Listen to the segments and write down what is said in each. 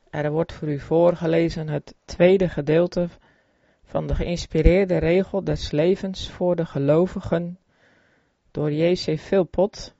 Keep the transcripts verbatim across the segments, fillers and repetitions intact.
Er wordt voor u voorgelezen het tweede gedeelte van de geïnspireerde regel des levens voor de gelovigen door J C Philpott.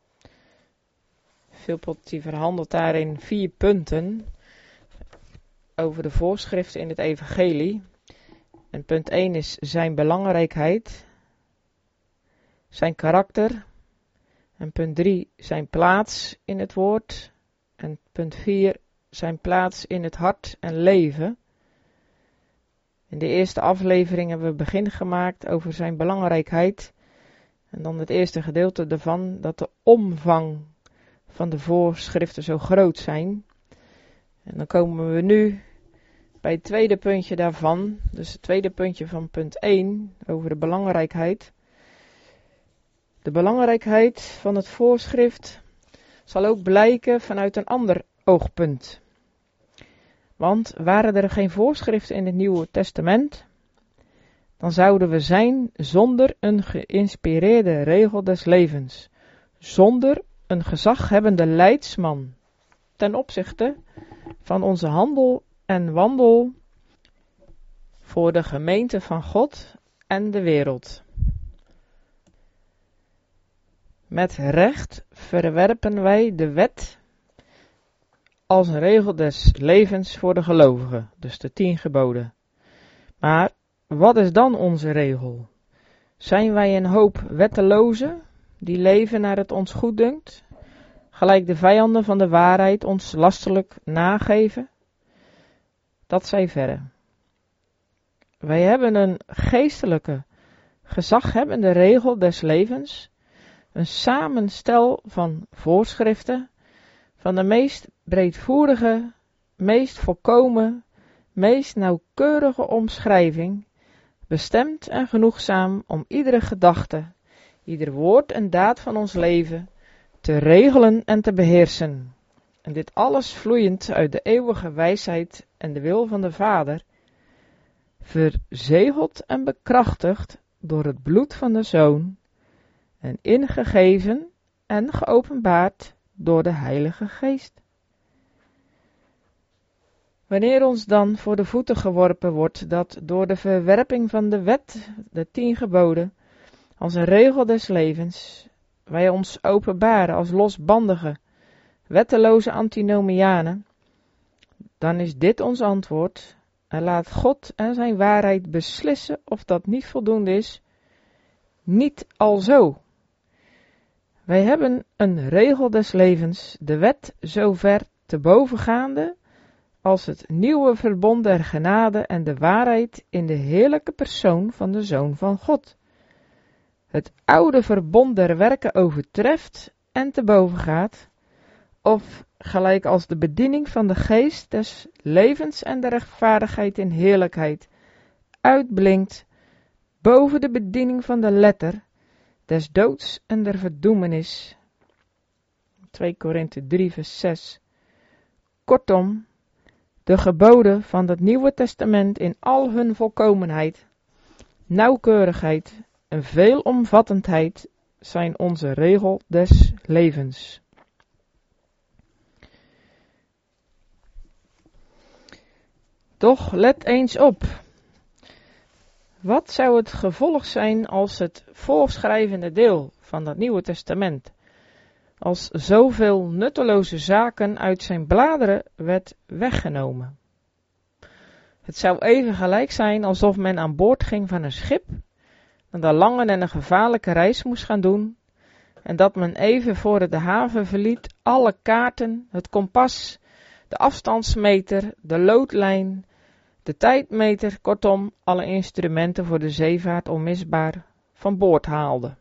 Philpott die verhandelt daarin vier punten over de voorschriften in het evangelie. En punt één is zijn belangrijkheid, zijn karakter. En punt drie zijn plaats in het woord. En punt vier zijn plaats in het hart en leven. In de eerste aflevering hebben we begin gemaakt over zijn belangrijkheid. En dan het eerste gedeelte daarvan, dat de omvang van de voorschriften zo groot zijn. En dan komen we nu bij het tweede puntje daarvan. Dus het tweede puntje van punt één over de belangrijkheid. De belangrijkheid van het voorschrift zal ook blijken vanuit een ander oogpunt. Want waren er geen voorschriften in het Nieuwe Testament, dan zouden we zijn zonder een geïnspireerde regel des levens, zonder een gezaghebbende leidsman ten opzichte van onze handel en wandel voor de gemeente van God en de wereld. Met recht verwerpen wij de wet als een regel des levens voor de gelovigen, dus de tien geboden. Maar wat is dan onze regel? Zijn wij een hoop wettelozen die leven naar het ons goeddunkt, gelijk de vijanden van de waarheid ons lastelijk nageven? Dat zij verre. Wij hebben een geestelijke, gezaghebbende regel des levens, een samenstel van voorschriften, van de meest breedvoerige, meest volkomen, meest nauwkeurige omschrijving, bestemd en genoegzaam om iedere gedachte, ieder woord en daad van ons leven te regelen en te beheersen. En dit alles vloeiend uit de eeuwige wijsheid en de wil van de Vader, verzegeld en bekrachtigd door het bloed van de Zoon, en ingegeven en geopenbaard door de Heilige Geest. Wanneer ons dan voor de voeten geworpen wordt dat door de verwerping van de wet, de tien geboden, als een regel des levens, wij ons openbaren als losbandige, wetteloze antinomianen, dan is dit ons antwoord, en laat God en zijn waarheid beslissen of dat niet voldoende is, niet alzo. Wij hebben een regel des levens, de wet zover te bovengaande, als het nieuwe verbond der genade en de waarheid in de heerlijke persoon van de Zoon van God. Het oude verbond der werken overtreft en te boven gaat, of gelijk als de bediening van de geest des levens en de rechtvaardigheid in heerlijkheid uitblinkt boven de bediening van de letter des doods en der verdoemenis. twee Korinthe drie vers zes. Kortom, de geboden van het Nieuwe Testament in al hun volkomenheid, nauwkeurigheid en veelomvattendheid zijn onze regel des levens. Doch let eens op. Wat zou het gevolg zijn als het voorschrijvende deel van het Nieuwe Testament, als zoveel nutteloze zaken uit zijn bladeren werd weggenomen? Het zou even gelijk zijn alsof men aan boord ging van een schip, dat een lange en een gevaarlijke reis moest gaan doen, en dat men even voor het de haven verliet alle kaarten, het kompas, de afstandsmeter, de loodlijn, de tijdmeter, kortom, alle instrumenten voor de zeevaart onmisbaar van boord haalde.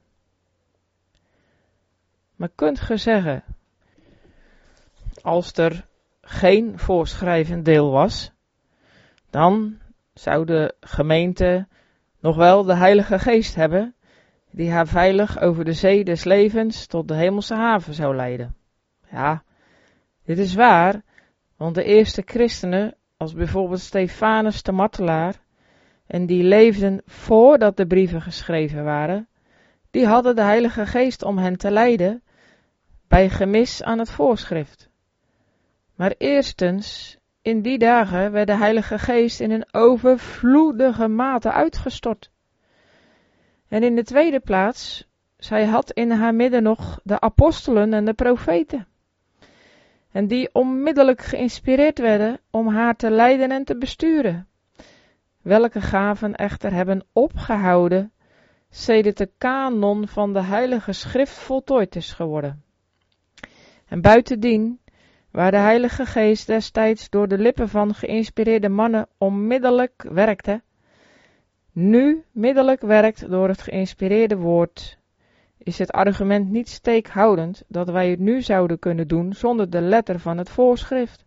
Maar kunt ge zeggen, als er geen voorschrijvend deel was, dan zou de gemeente nog wel de Heilige Geest hebben, die haar veilig over de zee des levens tot de hemelse haven zou leiden. Ja, dit is waar, want de eerste christenen, als bijvoorbeeld Stefanus de martelaar, en die leefden voordat de brieven geschreven waren, die hadden de Heilige Geest om hen te leiden bij gemis aan het voorschrift. Maar eerstens in die dagen werd de Heilige Geest in een overvloedige mate uitgestort. En in de tweede plaats, zij had in haar midden nog de apostelen en de profeten. En die onmiddellijk geïnspireerd werden om haar te leiden en te besturen. Welke gaven echter hebben opgehouden, sedert de kanon van de Heilige Schrift voltooid is geworden. En buitendien, waar de Heilige Geest destijds door de lippen van geïnspireerde mannen onmiddellijk werkte, nu middelijk werkt door het geïnspireerde woord, is het argument niet steekhoudend dat wij het nu zouden kunnen doen zonder de letter van het voorschrift.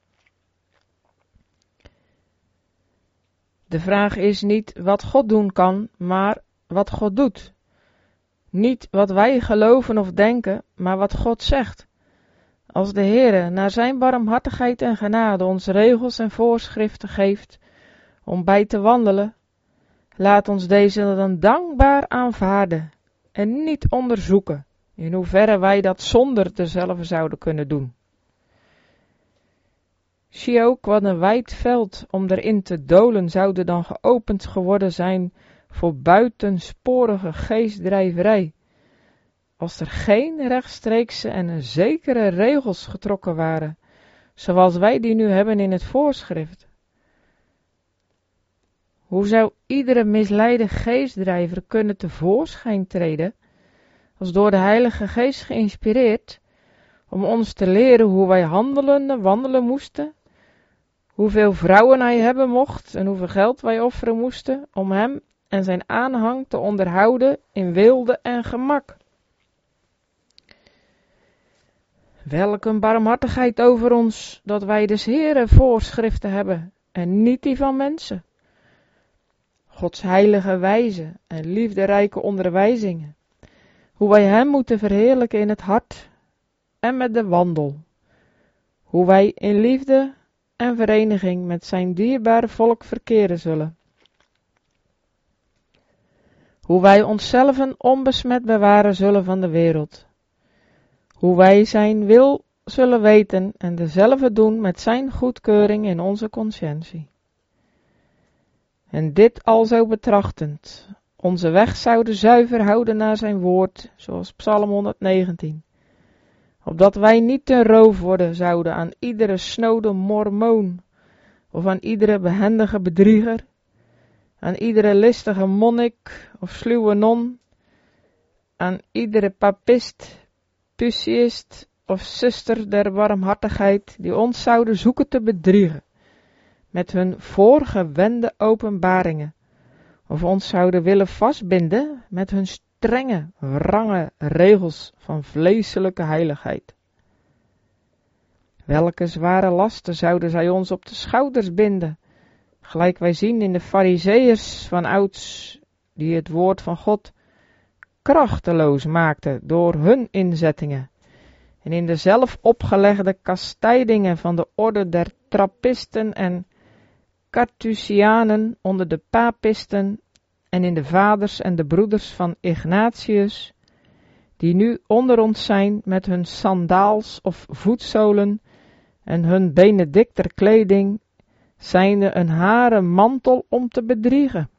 De vraag is niet wat God doen kan, maar wat God doet. Niet wat wij geloven of denken, maar wat God zegt. Als de Heere naar zijn barmhartigheid en genade ons regels en voorschriften geeft om bij te wandelen, laat ons deze dan dankbaar aanvaarden en niet onderzoeken in hoeverre wij dat zonder dezelfde zouden kunnen doen. Zie ook wat een wijd veld om erin te dolen zouden dan geopend geworden zijn voor buitensporige geestdrijverij, als er geen rechtstreekse en zekere regels getrokken waren, zoals wij die nu hebben in het voorschrift. Hoe zou iedere misleide geestdrijver kunnen tevoorschijn treden, als door de Heilige Geest geïnspireerd, om ons te leren hoe wij handelen en wandelen moesten, hoeveel vrouwen hij hebben mocht en hoeveel geld wij offeren moesten, om hem en zijn aanhang te onderhouden in weelde en gemak. Welk een barmhartigheid over ons, dat wij des Heeren voorschriften hebben en niet die van mensen. Gods heilige wijze en liefderijke onderwijzingen. Hoe wij hem moeten verheerlijken in het hart en met de wandel. Hoe wij in liefde en vereniging met zijn dierbare volk verkeren zullen. Hoe wij onszelf onbesmet bewaren zullen van de wereld. Hoe wij zijn wil zullen weten en dezelfde doen met zijn goedkeuring in onze conscientie. En dit alzo betrachtend, onze weg zouden zuiver houden naar zijn woord, zoals Psalm honderdnegentien. Opdat wij niet ten roof worden zouden aan iedere snode mormoon, of aan iedere behendige bedrieger, aan iedere listige monnik of sluwe non, aan iedere papist, puciist of zuster der barmhartigheid, die ons zouden zoeken te bedriegen, met hun voorgewende openbaringen, of ons zouden willen vastbinden met hun strenge, wrange regels van vleeselijke heiligheid. Welke zware lasten zouden zij ons op de schouders binden, gelijk wij zien in de Farizeeërs van ouds, die het woord van God krachteloos maakten door hun inzettingen, en in de zelf opgelegde kastijdingen van de orde der Trappisten en Carthusianen onder de Papisten en in de vaders en de broeders van Ignatius, die nu onder ons zijn met hun sandaals of voetzolen en hun benedicter kleding, zijnde een haren mantel om te bedriegen.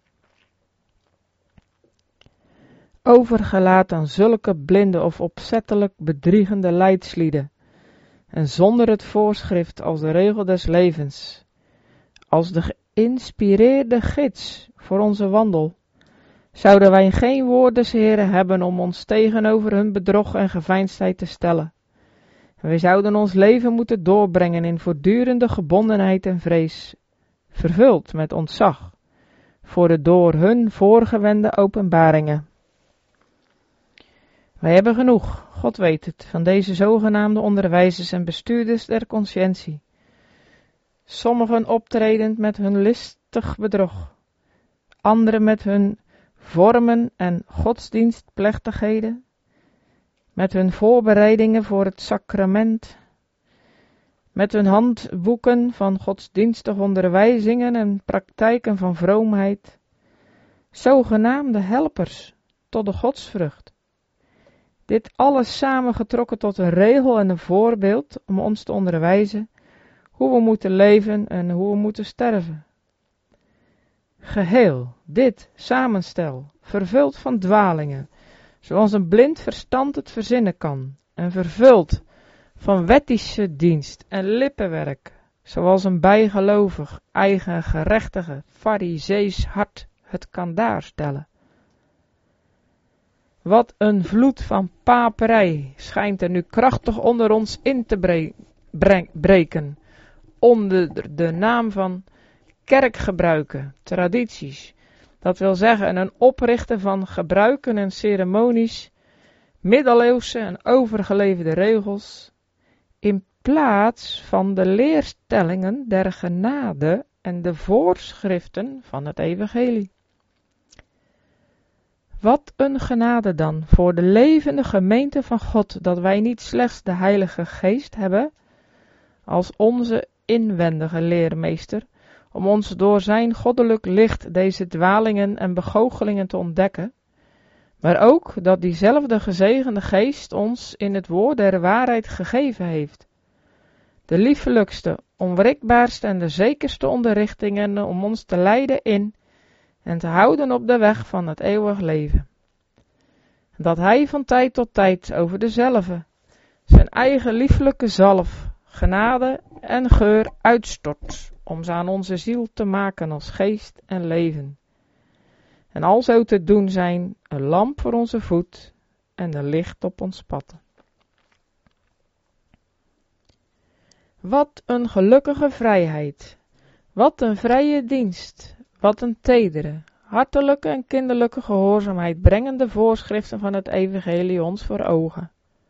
Overgelaten aan zulke blinde of opzettelijk bedriegende leidslieden, en zonder het voorschrift als de regel des levens, als de geïnspireerde gids voor onze wandel, zouden wij geen woord des Heren hebben om ons tegenover hun bedrog en geveinsdheid te stellen. En wij zouden ons leven moeten doorbrengen in voortdurende gebondenheid en vrees, vervuld met ontzag, voor de door hun voorgewende openbaringen. Wij hebben genoeg, God weet het, van deze zogenaamde onderwijzers en bestuurders der conscientie. Sommigen optredend met hun listig bedrog, anderen met hun vormen en godsdienstplechtigheden, met hun voorbereidingen voor het sacrament, met hun handboeken van godsdienstige onderwijzingen en praktijken van vroomheid, zogenaamde helpers tot de godsvrucht. Dit alles samengetrokken tot een regel en een voorbeeld om ons te onderwijzen hoe we moeten leven en hoe we moeten sterven. Geheel, dit samenstel, vervuld van dwalingen, zoals een blind verstand het verzinnen kan, en vervuld van wettische dienst en lippenwerk, zoals een bijgelovig, eigen gerechtige, farizees hart het kan daarstellen. Wat een vloed van paperij schijnt er nu krachtig onder ons in te bre- bre- breken, onder de naam van kerkgebruiken, tradities, dat wil zeggen een oprichten van gebruiken en ceremonies, middeleeuwse en overgeleverde regels, in plaats van de leerstellingen der genade en de voorschriften van het evangelie. Wat een genade dan voor de levende gemeente van God, dat wij niet slechts de Heilige Geest hebben als onze inwendige leermeester, om ons door zijn goddelijk licht deze dwalingen en begoochelingen te ontdekken, maar ook dat diezelfde gezegende Geest ons in het woord der waarheid gegeven heeft, de liefelijkste, onwrikbaarste en de zekerste onderrichtingen om ons te leiden in en te houden op de weg van het eeuwig leven. Dat hij van tijd tot tijd over dezelfde zijn eigen liefelijke zalf, genade en geur uitstort, om ze aan onze ziel te maken als geest en leven. En alzo te doen zijn een lamp voor onze voet en een licht op ons pad. Wat een gelukkige vrijheid, wat een vrije dienst, wat een tedere, hartelijke en kinderlijke gehoorzaamheid brengen de voorschriften van het evangelie ons voor ogen.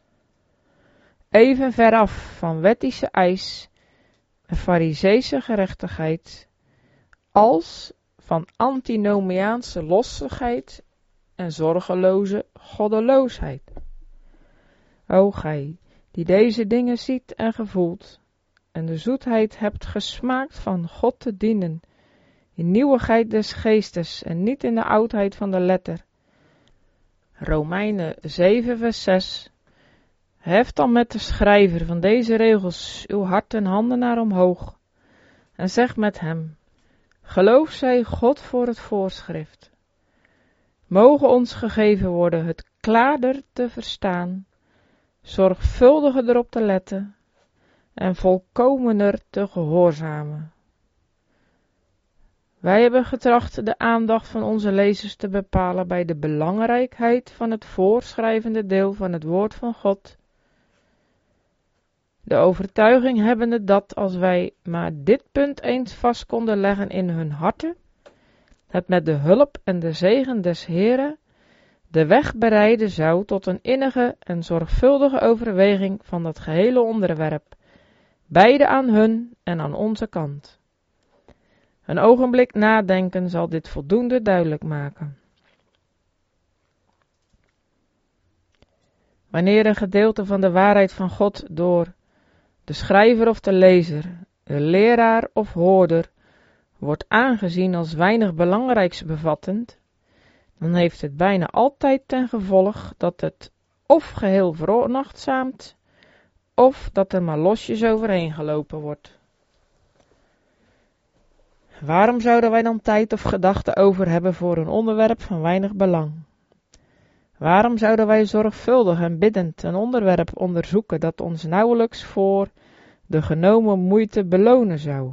Even veraf van wettische eis en farizeese gerechtigheid, als van antinomiaanse lossigheid en zorgeloze goddeloosheid. O gij, die deze dingen ziet en gevoelt, en de zoetheid hebt gesmaakt van God te dienen, in nieuwigheid des geestes en niet in de oudheid van de letter. Romeinen zeven vers zes. Heft dan met de schrijver van deze regels uw hart en handen naar omhoog, en zeg met hem, geloof zij God voor het voorschrift. Mogen ons gegeven worden het klaarder te verstaan, zorgvuldiger erop te letten, en volkomener te gehoorzamen. Wij hebben getracht de aandacht van onze lezers te bepalen bij de belangrijkheid van het voorschrijvende deel van het woord van God. De overtuiging hebbende dat als wij maar dit punt eens vast konden leggen in hun harten, het met de hulp en de zegen des Heeren de weg bereiden zou tot een innige en zorgvuldige overweging van dat gehele onderwerp, beide aan hun en aan onze kant. Een ogenblik nadenken zal dit voldoende duidelijk maken. Wanneer een gedeelte van de waarheid van God door de schrijver of de lezer, de leraar of hoorder, wordt aangezien als weinig belangrijks bevattend, dan heeft het bijna altijd ten gevolg dat het of geheel veronachtzaamt, of dat er maar losjes overheen gelopen wordt. Waarom zouden wij dan tijd of gedachten over hebben voor een onderwerp van weinig belang? Waarom zouden wij zorgvuldig en biddend een onderwerp onderzoeken dat ons nauwelijks voor de genomen moeite belonen zou?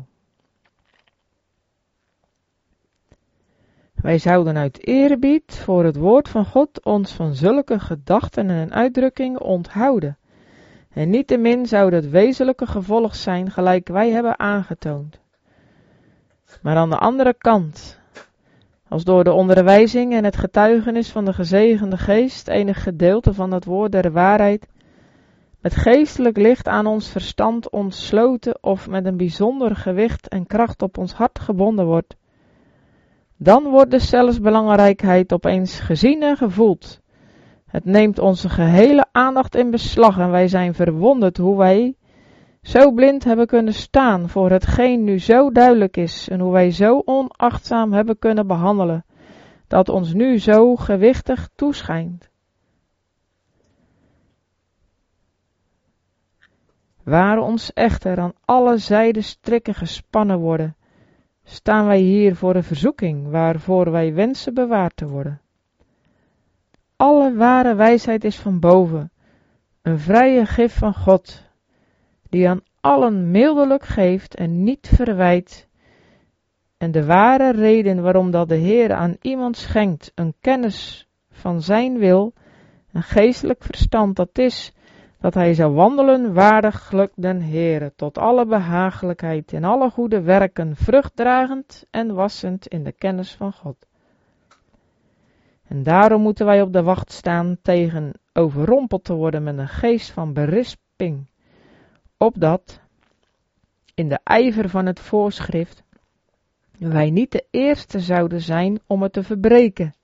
Wij zouden uit eerbied voor het woord van God ons van zulke gedachten en uitdrukkingen onthouden. En niettemin zou het wezenlijke gevolg zijn gelijk wij hebben aangetoond. Maar aan de andere kant, als door de onderwijzing en het getuigenis van de gezegende geest enig gedeelte van het woord der waarheid met geestelijk licht aan ons verstand ontsloten of met een bijzonder gewicht en kracht op ons hart gebonden wordt, dan wordt de zelfs belangrijkheid opeens gezien en gevoeld. Het neemt onze gehele aandacht in beslag en wij zijn verwonderd hoe wij zo blind hebben kunnen staan voor hetgeen nu zo duidelijk is en hoe wij zo onachtzaam hebben kunnen behandelen, dat ons nu zo gewichtig toeschijnt. Waar ons echter aan alle zijden strikken gespannen worden, staan wij hier voor een verzoeking, waarvoor wij wensen bewaard te worden. Alle ware wijsheid is van boven, een vrije gif van God, die aan allen mildelijk geeft en niet verwijt. En de ware reden waarom dat de Heer aan iemand schenkt een kennis van zijn wil, een geestelijk verstand, dat is, dat hij zou wandelen waardiglijk den Heere, tot alle behagelijkheid en alle goede werken, vruchtdragend en wassend in de kennis van God. En daarom moeten wij op de wacht staan tegen overrompeld te worden met een geest van berisping, opdat, in de ijver van het voorschrift, wij niet de eerste zouden zijn om het te verbreken.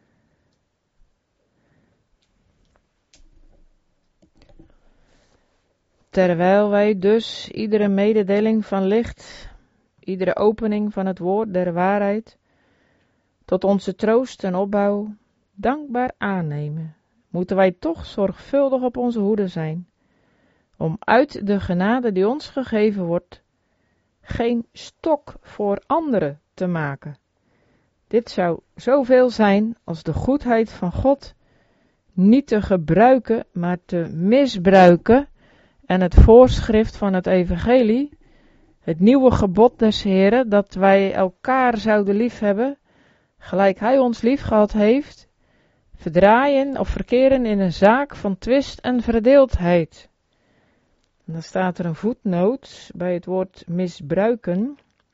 Terwijl wij dus iedere mededeling van licht, iedere opening van het woord der waarheid, tot onze troost en opbouw dankbaar aannemen, moeten wij toch zorgvuldig op onze hoede zijn, om uit de genade die ons gegeven wordt, geen stok voor anderen te maken. Dit zou zoveel zijn als de goedheid van God niet te gebruiken, maar te misbruiken en het voorschrift van het evangelie, het nieuwe gebod des Heren, dat wij elkaar zouden liefhebben, gelijk hij ons lief gehad heeft, verdraaien of verkeren in een zaak van twist en verdeeldheid. En dan staat er een voetnoot bij het woord misbruiken.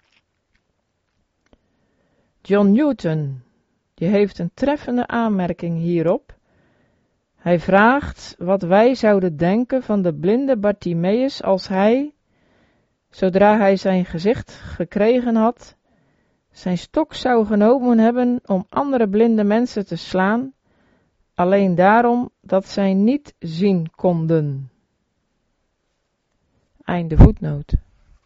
John Newton, die heeft een treffende aanmerking hierop. Hij vraagt wat wij zouden denken van de blinde Bartimeus als hij, zodra hij zijn gezicht gekregen had, zijn stok zou genomen hebben om andere blinde mensen te slaan, alleen daarom dat zij niet zien konden. Einde voetnoot.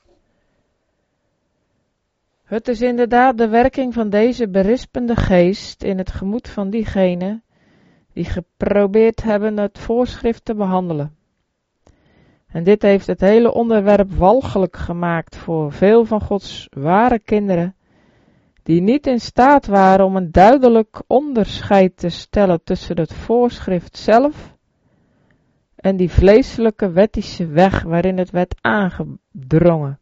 Het is inderdaad de werking van deze berispende geest in het gemoed van diegenen die geprobeerd hebben het voorschrift te behandelen. En dit heeft het hele onderwerp walgelijk gemaakt voor veel van Gods ware kinderen, die niet in staat waren om een duidelijk onderscheid te stellen tussen het voorschrift zelf en die vleeselijke wettische weg waarin het werd aangedrongen.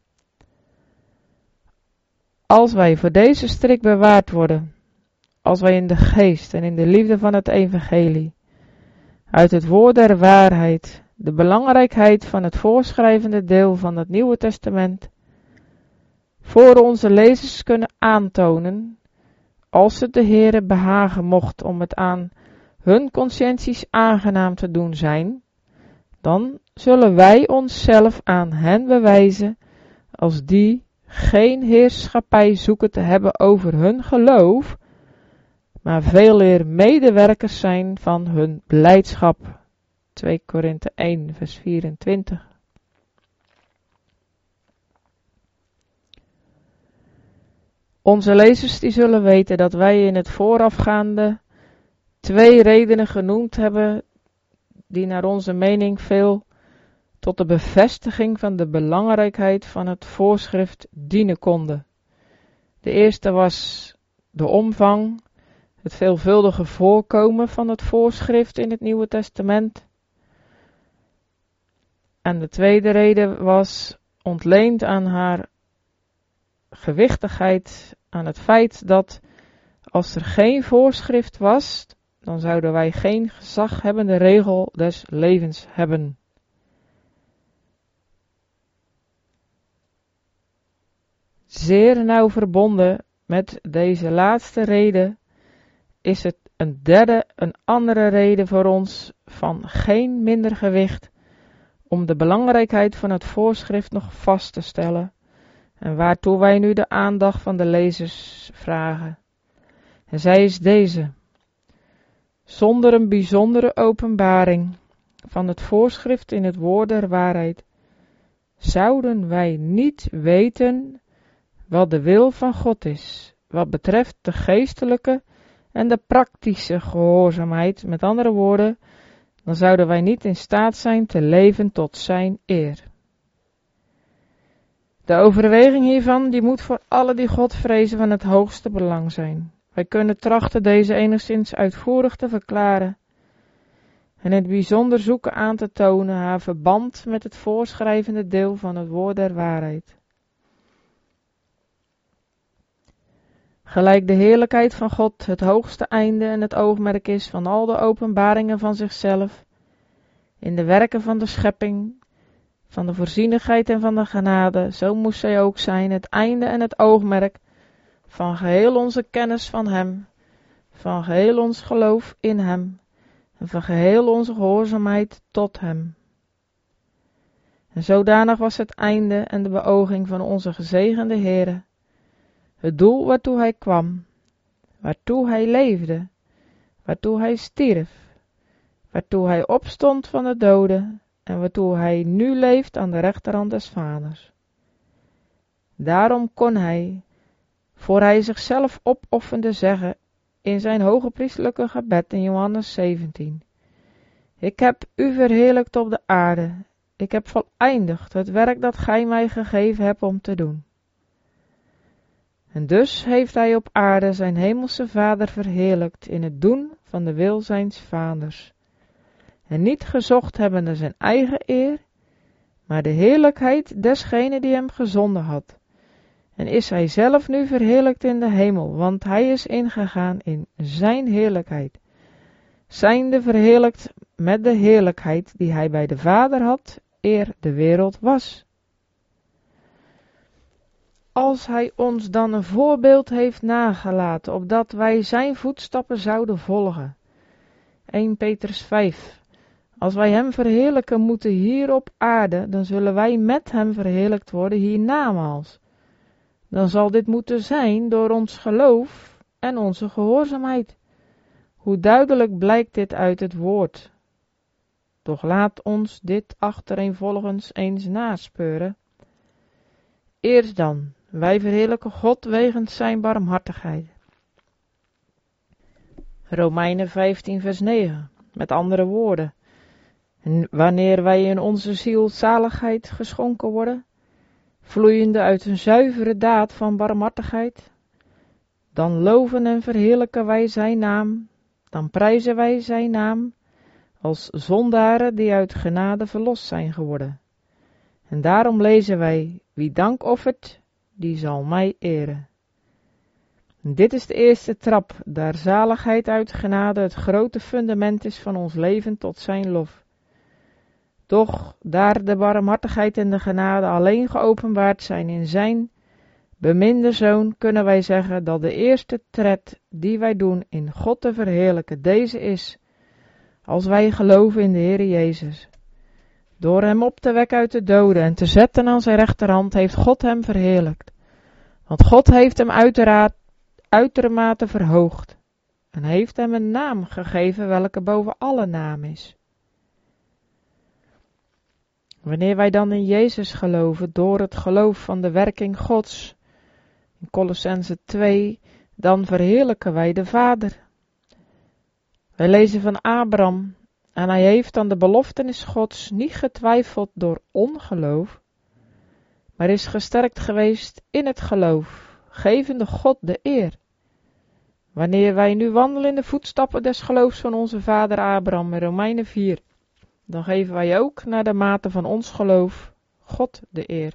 Als wij voor deze strik bewaard worden, als wij in de geest en in de liefde van het evangelie, uit het woord der waarheid, de belangrijkheid van het voorschrijvende deel van het Nieuwe Testament, voor onze lezers kunnen aantonen, als het de Heere behagen mocht om het aan hun conscienties aangenaam te doen zijn, dan zullen wij onszelf aan hen bewijzen als die geen heerschappij zoeken te hebben over hun geloof, maar veel eer medewerkers zijn van hun blijdschap. twee Korinthe één vers vierentwintig. Onze lezers die zullen weten dat wij in het voorafgaande twee redenen genoemd hebben die naar onze mening veel tot de bevestiging van de belangrijkheid van het voorschrift dienen konden. De eerste was de omvang, het veelvuldige voorkomen van het voorschrift in het Nieuwe Testament. En de tweede reden was ontleend aan haar gewichtigheid, aan het feit dat als er geen voorschrift was, dan zouden wij geen gezaghebbende regel des levens hebben. Zeer nauw verbonden met deze laatste reden is het een derde, een andere reden voor ons van geen minder gewicht om de belangrijkheid van het voorschrift nog vast te stellen en waartoe wij nu de aandacht van de lezers vragen. En zij is deze: zonder een bijzondere openbaring van het voorschrift in het woord der waarheid zouden wij niet weten wat de wil van God is, wat betreft de geestelijke en de praktische gehoorzaamheid. Met andere woorden, dan zouden wij niet in staat zijn te leven tot zijn eer. De overweging hiervan, die moet voor alle die God vrezen van het hoogste belang zijn. Wij kunnen trachten deze enigszins uitvoerig te verklaren en in het bijzonder zoeken aan te tonen haar verband met het voorschrijvende deel van het woord der waarheid. Gelijk de heerlijkheid van God het hoogste einde en het oogmerk is van al de openbaringen van zichzelf, in de werken van de schepping, van de voorzienigheid en van de genade, zo moest zij ook zijn het einde en het oogmerk van geheel onze kennis van Hem, van geheel ons geloof in Hem en van geheel onze gehoorzaamheid tot Hem. En zodanig was het einde en de beooging van onze gezegende Heere, het doel waartoe Hij kwam, waartoe Hij leefde, waartoe Hij stierf, waartoe Hij opstond van de doden en waartoe Hij nu leeft aan de rechterhand des Vaders. Daarom kon Hij, voor Hij zichzelf opofferde, zeggen in zijn hogepriestelijke gebed in Johannes zeventien, ik heb u verheerlijkt op de aarde, ik heb voleindigd het werk dat gij mij gegeven hebt om te doen. En dus heeft hij op aarde zijn hemelse Vader verheerlijkt in het doen van de wil zijns Vaders. En niet gezocht hebbende zijn eigen eer, maar de heerlijkheid desgene die hem gezonden had. En is hij zelf nu verheerlijkt in de hemel, want hij is ingegaan in zijn heerlijkheid. Zijnde verheerlijkt met de heerlijkheid die hij bij de Vader had, eer de wereld was. Als hij ons dan een voorbeeld heeft nagelaten, opdat wij zijn voetstappen zouden volgen. Eerste Petrus vijf. Als wij hem verheerlijken moeten hier op aarde, dan zullen wij met hem verheerlijkt worden hiernamaals. Dan zal dit moeten zijn door ons geloof en onze gehoorzaamheid. Hoe duidelijk blijkt dit uit het woord. Doch laat ons dit achtereenvolgens eens naspeuren. Eerst dan, wij verheerlijken God wegens zijn barmhartigheid. Romeinen vijftien vers negen, met andere woorden. En wanneer wij in onze ziel zaligheid geschonken worden, vloeiende uit een zuivere daad van barmhartigheid, dan loven en verheerlijken wij zijn naam, dan prijzen wij zijn naam, als zondaren die uit genade verlost zijn geworden. En daarom lezen wij, wie dank offert, die zal mij eren. En dit is de eerste trap, daar zaligheid uit genade het grote fundament is van ons leven tot zijn lof. Doch daar de barmhartigheid en de genade alleen geopenbaard zijn in zijn beminde Zoon, kunnen wij zeggen dat de eerste tred die wij doen in God te verheerlijken deze is, als wij geloven in de Heer Jezus. Door hem op te wekken uit de doden en te zetten aan zijn rechterhand heeft God hem verheerlijkt. Want God heeft hem uiteraard uitermate verhoogd en heeft hem een naam gegeven welke boven alle naam is. Wanneer wij dan in Jezus geloven door het geloof van de werking Gods, in Kolossenzen twee, dan verheerlijken wij de Vader. Wij lezen van Abraham en hij heeft aan de beloftenis Gods niet getwijfeld door ongeloof, maar is gesterkt geweest in het geloof, gevende God de eer. Wanneer wij nu wandelen in de voetstappen des geloofs van onze vader Abraham in Romeinen vier, dan geven wij ook naar de mate van ons geloof God de eer.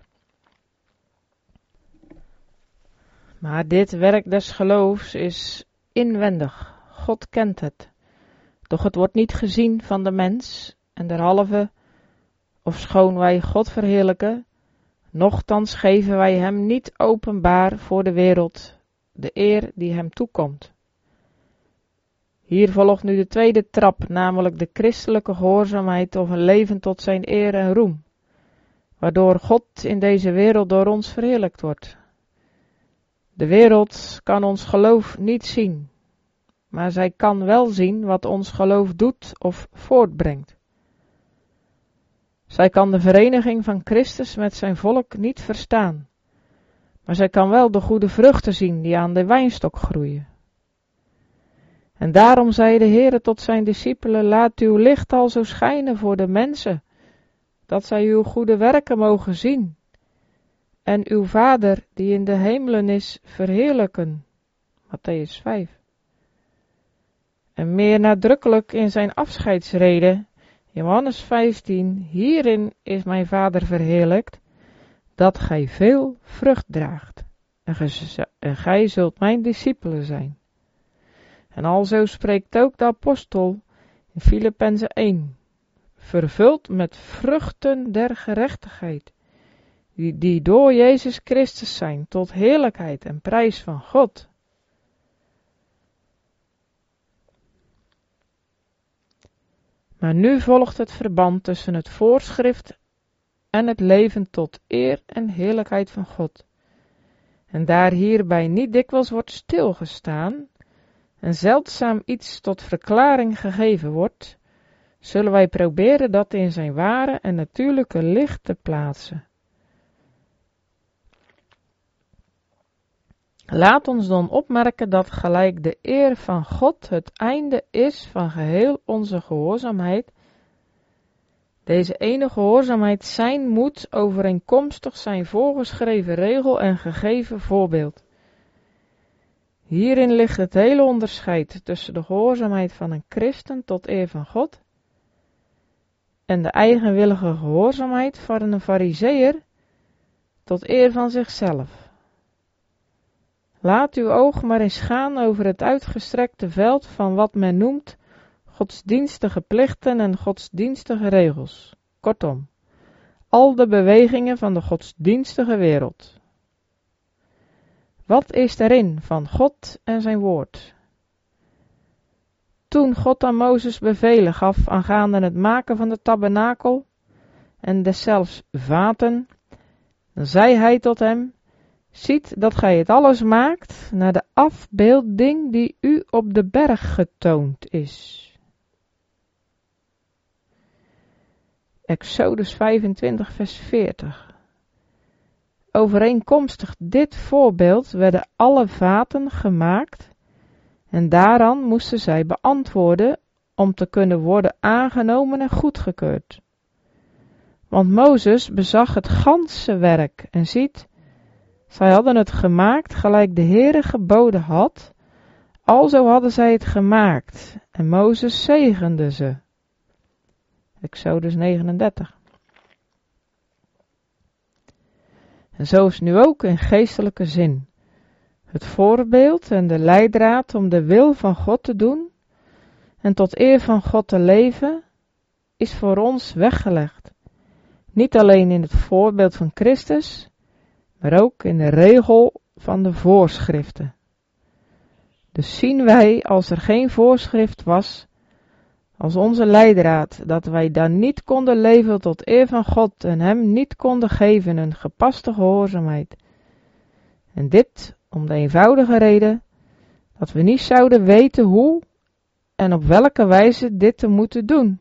Maar dit werk des geloofs is inwendig, God kent het. Doch het wordt niet gezien van de mens en derhalve, ofschoon wij God verheerlijken, nochtans geven wij hem niet openbaar voor de wereld de eer die hem toekomt. Hier volgt nu de tweede trap, namelijk de christelijke gehoorzaamheid of een leven tot zijn eer en roem, waardoor God in deze wereld door ons verheerlijkt wordt. De wereld kan ons geloof niet zien, maar zij kan wel zien wat ons geloof doet of voortbrengt. Zij kan de vereniging van Christus met zijn volk niet verstaan, maar zij kan wel de goede vruchten zien die aan de wijnstok groeien. En daarom zei de Heere tot zijn discipelen, laat uw licht al zo schijnen voor de mensen, dat zij uw goede werken mogen zien en uw Vader die in de hemelen is verheerlijken. Mattheüs vijf. En meer nadrukkelijk in zijn afscheidsrede, Johannes vijftien, hierin is mijn Vader verheerlijkt, dat gij veel vrucht draagt, en, ge, en gij zult mijn discipelen zijn. En alzo spreekt ook de apostel in Filippenzen één, vervuld met vruchten der gerechtigheid, die, die door Jezus Christus zijn, tot heerlijkheid en prijs van God. Maar nu volgt het verband tussen het voorschrift en het leven tot eer en heerlijkheid van God. En daar hierbij niet dikwijls wordt stilgestaan en zeldzaam iets tot verklaring gegeven wordt, zullen wij proberen dat in zijn ware en natuurlijke licht te plaatsen. Laat ons dan opmerken dat gelijk de eer van God het einde is van geheel onze gehoorzaamheid, deze ene gehoorzaamheid zijn moet overeenkomstig zijn voorgeschreven regel en gegeven voorbeeld. Hierin ligt het hele onderscheid tussen de gehoorzaamheid van een christen tot eer van God en de eigenwillige gehoorzaamheid van een farizeeër tot eer van zichzelf. Laat uw oog maar eens gaan over het uitgestrekte veld van wat men noemt godsdienstige plichten en godsdienstige regels. Kortom, al de bewegingen van de godsdienstige wereld. Wat is daarin van God en zijn woord? Toen God aan Mozes bevelen gaf aangaande het maken van de tabernakel en deszelfs vaten, dan zei hij tot hem: ziet dat gij het alles maakt naar de afbeelding die u op de berg getoond is. Exodus vijfentwintig vers veertig. Overeenkomstig dit voorbeeld werden alle vaten gemaakt en daaraan moesten zij beantwoorden om te kunnen worden aangenomen en goedgekeurd. Want Mozes bezag het ganse werk en ziet, zij hadden het gemaakt gelijk de Heere geboden had, alzo hadden zij het gemaakt en Mozes zegende ze. Exodus negenendertig. En zo is nu ook in geestelijke zin. Het voorbeeld en de leidraad om de wil van God te doen en tot eer van God te leven, is voor ons weggelegd. Niet alleen in het voorbeeld van Christus, maar ook in de regel van de voorschriften. Dus zien wij, als er geen voorschrift was, als onze leidraad, dat wij dan niet konden leven tot eer van God en hem niet konden geven een gepaste gehoorzaamheid. En dit om de eenvoudige reden dat we niet zouden weten hoe en op welke wijze dit te moeten doen.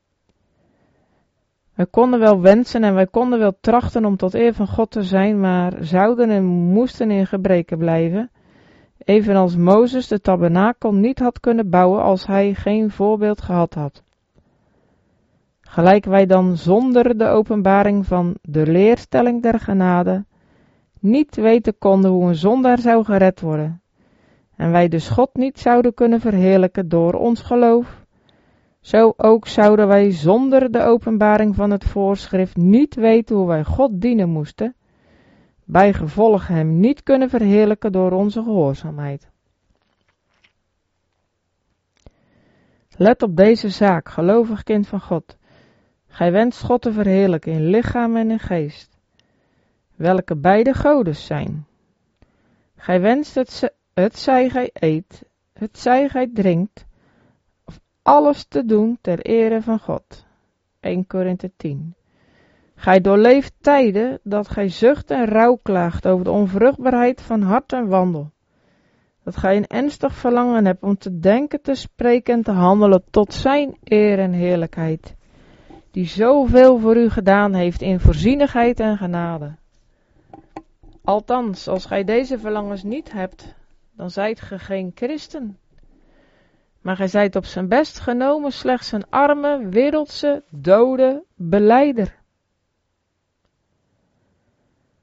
Wij konden wel wensen en wij konden wel trachten om tot eer van God te zijn, maar zouden en moesten in gebreken blijven, evenals Mozes de tabernakel niet had kunnen bouwen als hij geen voorbeeld gehad had. Gelijk wij dan zonder de openbaring van de leerstelling der genade niet weten konden hoe een zondaar zou gered worden, en wij dus God niet zouden kunnen verheerlijken door ons geloof, zo ook zouden wij zonder de openbaring van het voorschrift niet weten hoe wij God dienen moesten, bij gevolg hem niet kunnen verheerlijken door onze gehoorzaamheid. Let op deze zaak, gelovig kind van God. Gij wenst God te verheerlijken in lichaam en in geest, welke beide godes zijn. Gij wenst het, het zij gij eet, het zij gij drinkt, of alles te doen ter ere van God. Eerste Korinthe tien. Gij doorleeft tijden dat gij zucht en rouw klaagt over de onvruchtbaarheid van hart en wandel. Dat gij een ernstig verlangen hebt om te denken, te spreken en te handelen tot zijn eer en heerlijkheid, die zoveel voor u gedaan heeft in voorzienigheid en genade. Althans, als gij deze verlangens niet hebt, dan zijt ge geen christen. Maar gij zijt op zijn best genomen slechts een arme, wereldse, dode belijder.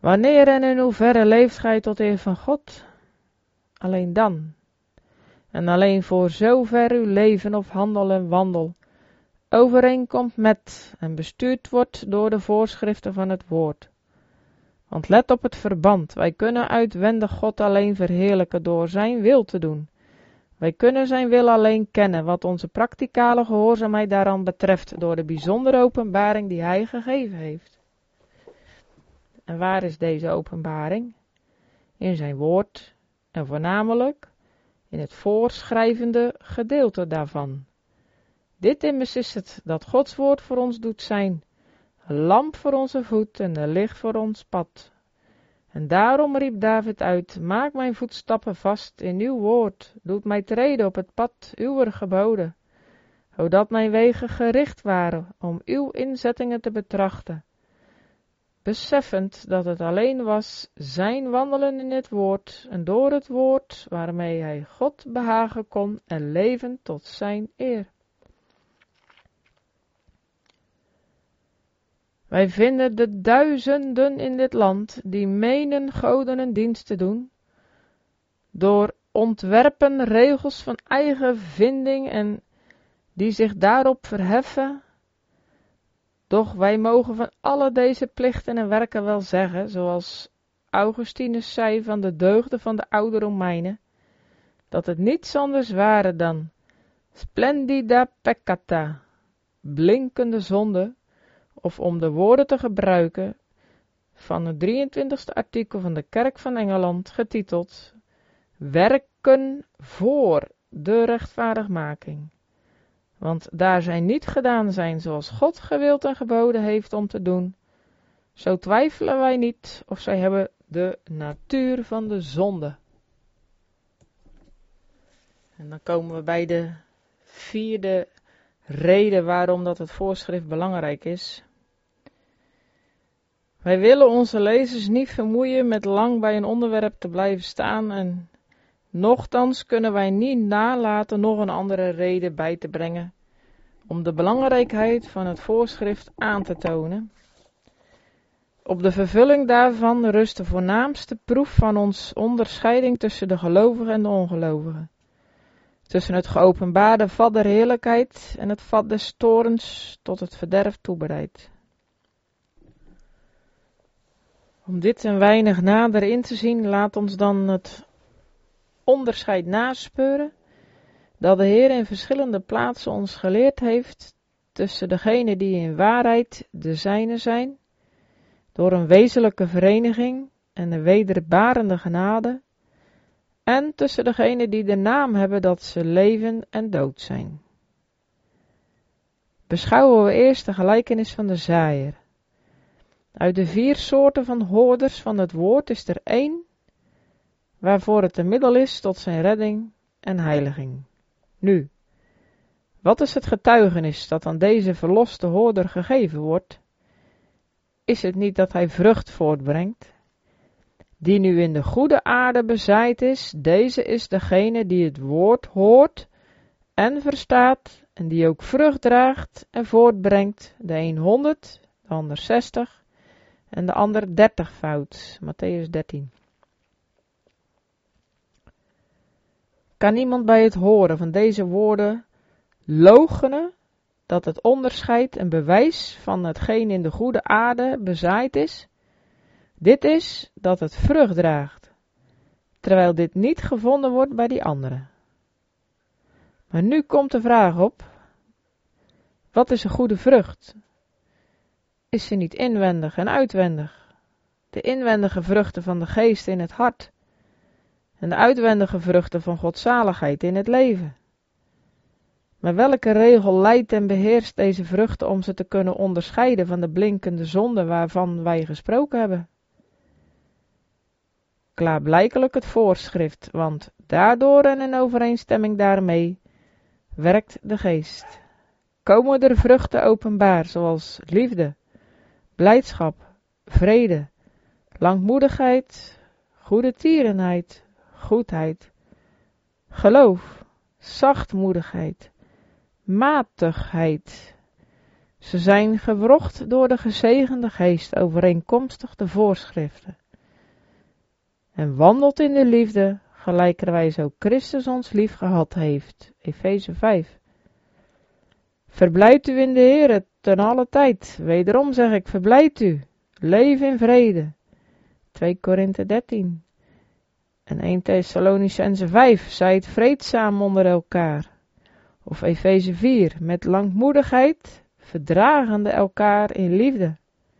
Wanneer en in hoeverre leeft gij tot eer van God? Alleen dan. En alleen voor zover uw leven of handel en wandel overeenkomt met en bestuurd wordt door de voorschriften van het woord. Want let op het verband, wij kunnen uitwendig God alleen verheerlijken door zijn wil te doen. Wij kunnen zijn wil alleen kennen, wat onze praktikale gehoorzaamheid daaraan betreft, door de bijzondere openbaring die hij gegeven heeft. En waar is deze openbaring? In zijn woord, en voornamelijk in het voorschrijvende gedeelte daarvan. Dit immers is het dat Gods woord voor ons doet zijn, een lamp voor onze voet en een licht voor ons pad. En daarom riep David uit, maak mijn voetstappen vast in uw woord, doet mij treden op het pad uwer geboden, zodat mijn wegen gericht waren om uw inzettingen te betrachten, beseffend dat het alleen was zijn wandelen in het woord en door het woord waarmee hij God behagen kon en leven tot zijn eer. Wij vinden de duizenden in dit land die menen goden een dienst te doen, door ontwerpen regels van eigen vinding en die zich daarop verheffen. Doch wij mogen van alle deze plichten en werken wel zeggen, zoals Augustinus zei van de deugden van de oude Romeinen, dat het niets anders waren dan splendida peccata, blinkende zonde, of om de woorden te gebruiken van het drieëntwintigste artikel van de Kerk van Engeland, getiteld Werken voor de rechtvaardigmaking. Want daar zij niet gedaan zijn zoals God gewild en geboden heeft om te doen, zo twijfelen wij niet of zij hebben de natuur van de zonde. En dan komen we bij de vierde reden waarom dat het voorschrift belangrijk is. Wij willen onze lezers niet vermoeien met lang bij een onderwerp te blijven staan en nochtans kunnen wij niet nalaten nog een andere reden bij te brengen om de belangrijkheid van het voorschrift aan te tonen. Op de vervulling daarvan rust de voornaamste proef van ons onderscheiding tussen de gelovigen en de ongelovigen. Tussen het geopenbaarde vat der heerlijkheid en het vat des toorns tot het verderf toebereidt. Om dit een weinig nader in te zien, laat ons dan het onderscheid naspeuren dat de Heer in verschillende plaatsen ons geleerd heeft tussen degenen die in waarheid de zijne zijn, door een wezenlijke vereniging en een wederbarende genade, en tussen degenen die de naam hebben dat ze leven en dood zijn. Beschouwen we eerst de gelijkenis van de zaaier. Uit de vier soorten van hoorders van het woord is er één, waarvoor het een middel is tot zijn redding en heiliging. Nu, wat is het getuigenis dat aan deze verloste hoorder gegeven wordt? Is het niet dat hij vrucht voortbrengt? Die nu in de goede aarde bezaaid is, deze is degene die het woord hoort en verstaat en die ook vrucht draagt en voortbrengt, de een honderd, de ander zestig en de ander dertigvoud. Mattheüs dertien. Kan iemand bij het horen van deze woorden loochenen dat het onderscheid en bewijs van hetgeen in de goede aarde bezaaid is? Dit is dat het vrucht draagt, terwijl dit niet gevonden wordt bij die anderen. Maar nu komt de vraag op, wat is een goede vrucht? Is ze niet inwendig en uitwendig? De inwendige vruchten van de geest in het hart en de uitwendige vruchten van godzaligheid in het leven. Maar welke regel leidt en beheerst deze vruchten om ze te kunnen onderscheiden van de blinkende zonde waarvan wij gesproken hebben? Klaarblijkelijk het voorschrift, want daardoor en in overeenstemming daarmee werkt de geest. Komen er vruchten openbaar, zoals liefde, blijdschap, vrede, langmoedigheid, goede tierenheid, goedheid, geloof, zachtmoedigheid, matigheid, Ze zijn gewrocht door de gezegende geest overeenkomstig de voorschriften. En wandelt in de liefde, gelijkerwijs ook Christus ons lief gehad heeft. Efeze vijf. Verblijft u in de Heere ten alle tijd. Wederom zeg ik, verblijft u. Leef in vrede. twee Korinthe dertien. En eerste Thessalonicenzen vijf. Zijt vreedzaam onder elkaar. Of Efeze vier. Met langmoedigheid, verdragende elkaar in liefde.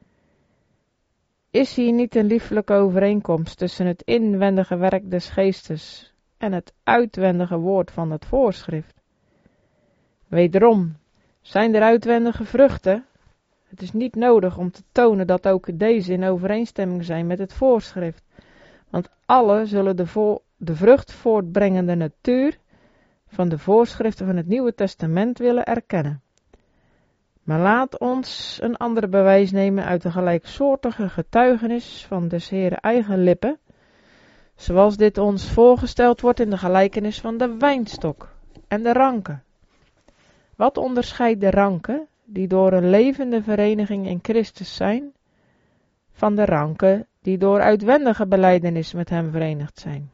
Is hier niet een liefelijke overeenkomst tussen het inwendige werk des geestes en het uitwendige woord van het voorschrift? Wederom, zijn er uitwendige vruchten? Het is niet nodig om te tonen dat ook deze in overeenstemming zijn met het voorschrift, want alle zullen de, vo- de vrucht voortbrengende natuur van de voorschriften van het Nieuwe Testament willen erkennen. Maar laat ons een ander bewijs nemen uit de gelijksoortige getuigenis van des Heeren eigen lippen, zoals dit ons voorgesteld wordt in de gelijkenis van de wijnstok en de ranken. Wat onderscheidt de ranken, die door een levende vereniging in Christus zijn, van de ranken die door uitwendige belijdenis met hem verenigd zijn?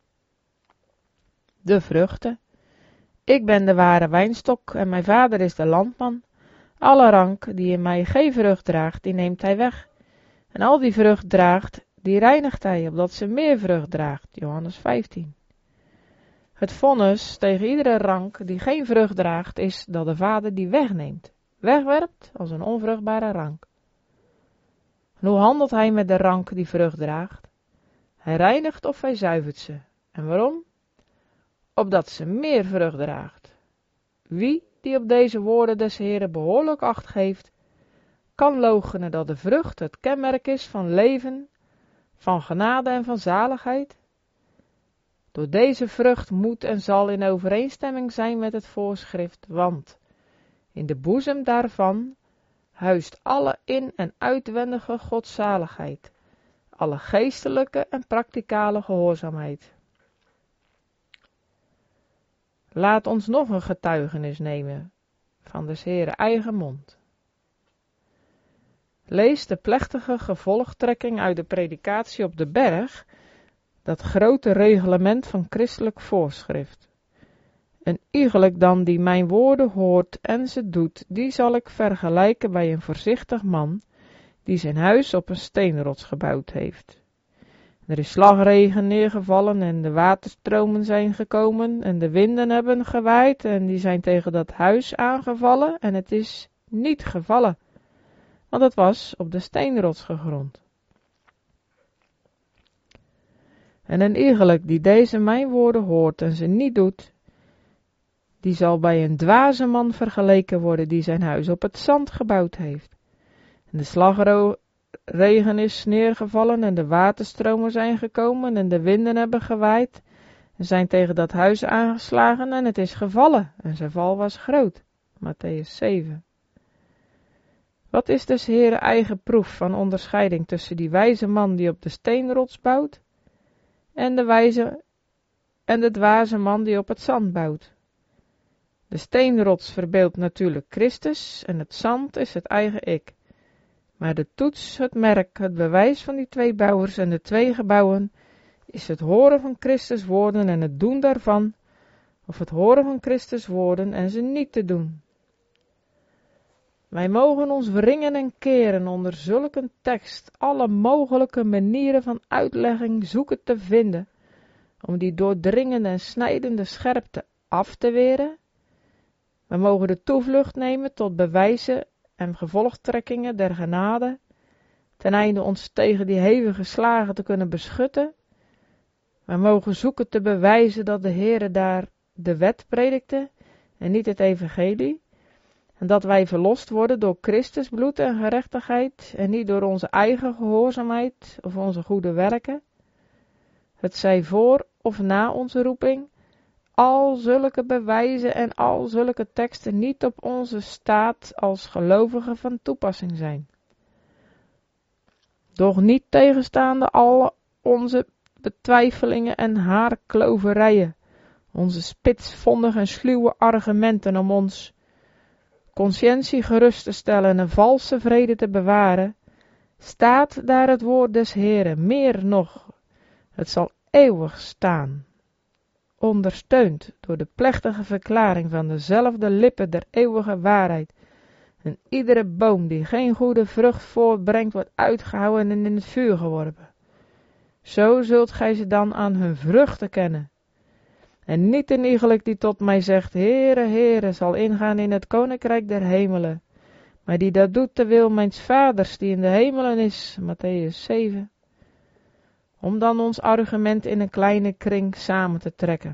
De vruchten. Ik ben de ware wijnstok en mijn vader is de landman. Alle rank die in mij geen vrucht draagt, die neemt hij weg. En al die vrucht draagt, die reinigt hij, opdat ze meer vrucht draagt. Johannes vijftien. Het vonnis tegen iedere rank die geen vrucht draagt, is dat de vader die wegneemt, wegwerpt als een onvruchtbare rank. En hoe handelt hij met de rank die vrucht draagt? Hij reinigt of hij zuivert ze. En waarom? Opdat ze meer vrucht draagt. Wie die op deze woorden des Heeren behoorlijk acht geeft, kan loochenen dat de vrucht het kenmerk is van leven, van genade en van zaligheid? Door deze vrucht moet en zal in overeenstemming zijn met het voorschrift, want in de boezem daarvan huist alle in- en uitwendige godzaligheid, alle geestelijke en praktikale gehoorzaamheid. Laat ons nog een getuigenis nemen van des Heeren eigen mond. Lees de plechtige gevolgtrekking uit de predikatie op de berg, dat grote reglement van christelijk voorschrift. Een iegelijk dan die mijn woorden hoort en ze doet, die zal ik vergelijken bij een voorzichtig man, die zijn huis op een steenrots gebouwd heeft. Er is slagregen neergevallen en de waterstromen zijn gekomen en de winden hebben gewaaid en die zijn tegen dat huis aangevallen en het is niet gevallen, want het was op de steenrots gegrond. En een iegelijk die deze mijn woorden hoort en ze niet doet, die zal bij een dwaze man vergeleken worden die zijn huis op het zand gebouwd heeft. En de slagregen is neergevallen en de waterstromen zijn gekomen en de winden hebben gewaaid en zijn tegen dat huis aangeslagen en het is gevallen en zijn val was groot. Mattheüs zeven. Wat is dus Heere eigen proef van onderscheiding tussen die wijze man die op de steenrots bouwt en de wijze en de dwaze man die op het zand bouwt? De steenrots verbeeldt natuurlijk Christus en het zand is het eigen ik. Maar de toets, het merk, het bewijs van die twee bouwers en de twee gebouwen is het horen van Christus woorden en het doen daarvan, of het horen van Christus woorden en ze niet te doen. Wij mogen ons wringen en keren onder zulke tekst, alle mogelijke manieren van uitlegging zoeken te vinden, om die doordringende en snijdende scherpte af te weren. We mogen de toevlucht nemen tot bewijzen en gevolgtrekkingen der genade, ten einde ons tegen die hevige slagen te kunnen beschutten. We mogen zoeken te bewijzen dat de Heere daar de wet predikte en niet het evangelie, en dat wij verlost worden door Christus bloed en gerechtigheid en niet door onze eigen gehoorzaamheid of onze goede werken. Het zij voor of na onze roeping, al zulke bewijzen en al zulke teksten niet op onze staat als gelovigen van toepassing zijn. Doch niet tegenstaande alle onze betwijfelingen en haarkloverijen, onze spitsvondige en sluwe argumenten om ons conscientie gerust te stellen en een valse vrede te bewaren, staat daar het woord des Heeren, meer nog, het zal eeuwig staan, ondersteund door de plechtige verklaring van dezelfde lippen der eeuwige waarheid. En iedere boom die geen goede vrucht voortbrengt, wordt uitgehouwen en in het vuur geworpen. Zo zult gij ze dan aan hun vruchten kennen. En niet een iegelijk die tot mij zegt, Heere, Heere, zal ingaan in het koninkrijk der hemelen, maar die dat doet de wil mijns vaders die in de hemelen is, Mattheüs zeven. Om dan ons argument in een kleine kring samen te trekken.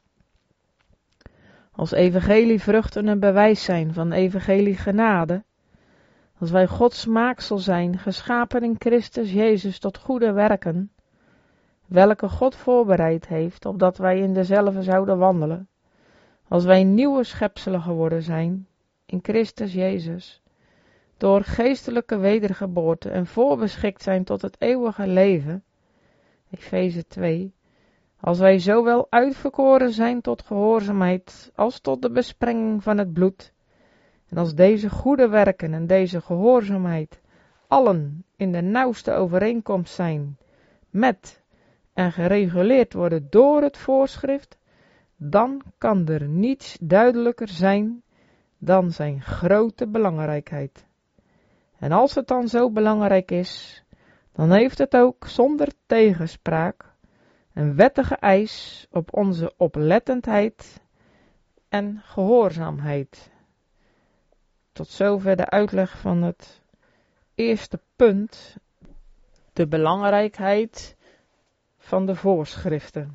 Als evangelievruchten een bewijs zijn van evangelie genade, als wij Gods maaksel zijn, geschapen in Christus Jezus tot goede werken, welke God voorbereid heeft, opdat wij in dezelfde zouden wandelen, als wij nieuwe schepselen geworden zijn, in Christus Jezus, door geestelijke wedergeboorte en voorbeschikt zijn tot het eeuwige leven, Efeze twee, als wij zowel uitverkoren zijn tot gehoorzaamheid, als tot de besprenging van het bloed, en als deze goede werken en deze gehoorzaamheid allen in de nauwste overeenkomst zijn met en gereguleerd worden door het voorschrift, dan kan er niets duidelijker zijn dan zijn grote belangrijkheid. En als het dan zo belangrijk is, dan heeft het ook zonder tegenspraak een wettige eis op onze oplettendheid en gehoorzaamheid. Tot zover de uitleg van het eerste punt, de belangrijkheid van de voorschriften.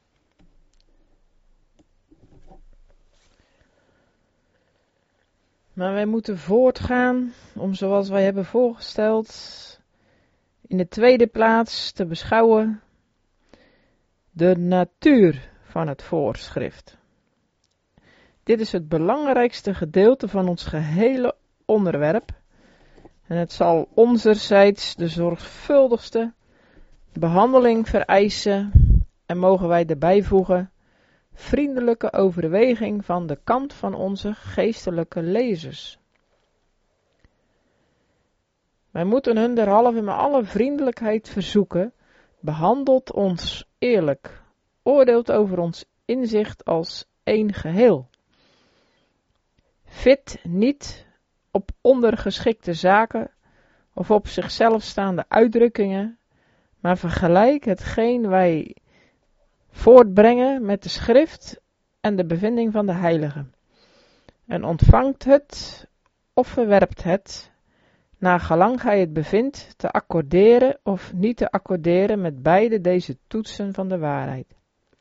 Maar wij moeten voortgaan om, zoals wij hebben voorgesteld, in de tweede plaats te beschouwen de natuur van het voorschrift. Dit is het belangrijkste gedeelte van ons gehele onderwerp en het zal onzerzijds de zorgvuldigste behandeling vereisen en mogen wij erbij voegen vriendelijke overweging van de kant van onze geestelijke lezers. Wij moeten hun derhalve met alle vriendelijkheid verzoeken, behandelt ons eerlijk, oordeelt over ons inzicht als één geheel. Fit niet op ondergeschikte zaken of op zichzelf staande uitdrukkingen, maar vergelijk hetgeen wij voortbrengen met de schrift en de bevinding van de heiligen. En ontvangt het of verwerpt het, naar gelang gij het bevindt, te accorderen of niet te accorderen met beide deze toetsen van de waarheid.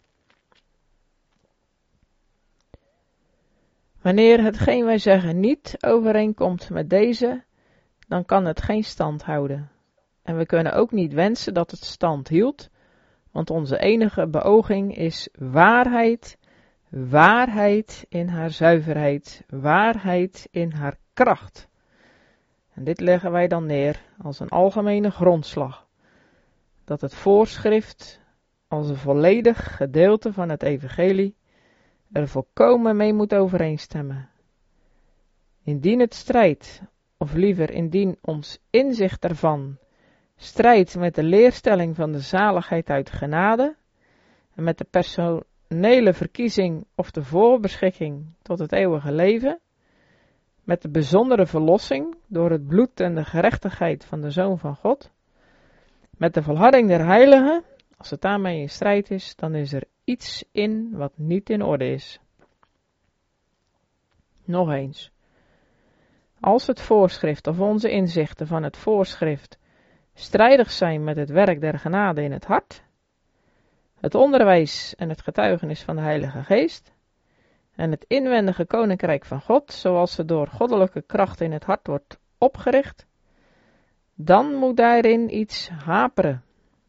Wanneer hetgeen wij zeggen niet overeenkomt met deze, dan kan het geen stand houden. En we kunnen ook niet wensen dat het stand hield, want onze enige beooging is waarheid, waarheid in haar zuiverheid, waarheid in haar kracht. En dit leggen wij dan neer als een algemene grondslag, dat het voorschrift als een volledig gedeelte van het evangelie er volkomen mee moet overeenstemmen. Indien het strijdt, of liever indien ons inzicht ervan strijdt met de leerstelling van de zaligheid uit genade en met de personele verkiezing of de voorbeschikking tot het eeuwige leven, met de bijzondere verlossing door het bloed en de gerechtigheid van de Zoon van God, met de volharding der heiligen, als het daarmee in strijd is, dan is er iets in wat niet in orde is. Nog eens. Als het voorschrift of onze inzichten van het voorschrift strijdig zijn met het werk der genade in het hart, het onderwijs en het getuigenis van de Heilige Geest, en het inwendige koninkrijk van God, zoals het door goddelijke kracht in het hart wordt opgericht, dan moet daarin iets haperen.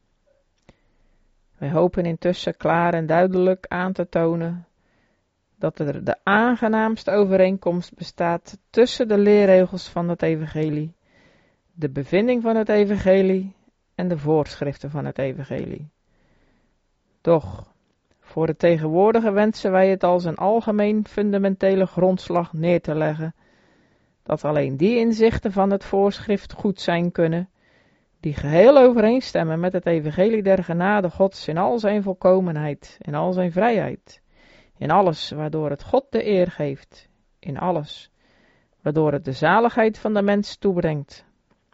Wij hopen intussen klaar en duidelijk aan te tonen dat er de aangenaamste overeenkomst bestaat tussen de leerregels van het evangelie, de bevinding van het evangelie en de voorschriften van het evangelie. Doch, voor het tegenwoordige wensen wij het als een algemeen fundamentele grondslag neer te leggen dat alleen die inzichten van het voorschrift goed zijn kunnen, die geheel overeenstemmen met het evangelie der genade Gods in al zijn volkomenheid, in al zijn vrijheid, in alles waardoor het God de eer geeft, in alles waardoor het de zaligheid van de mens toebrengt.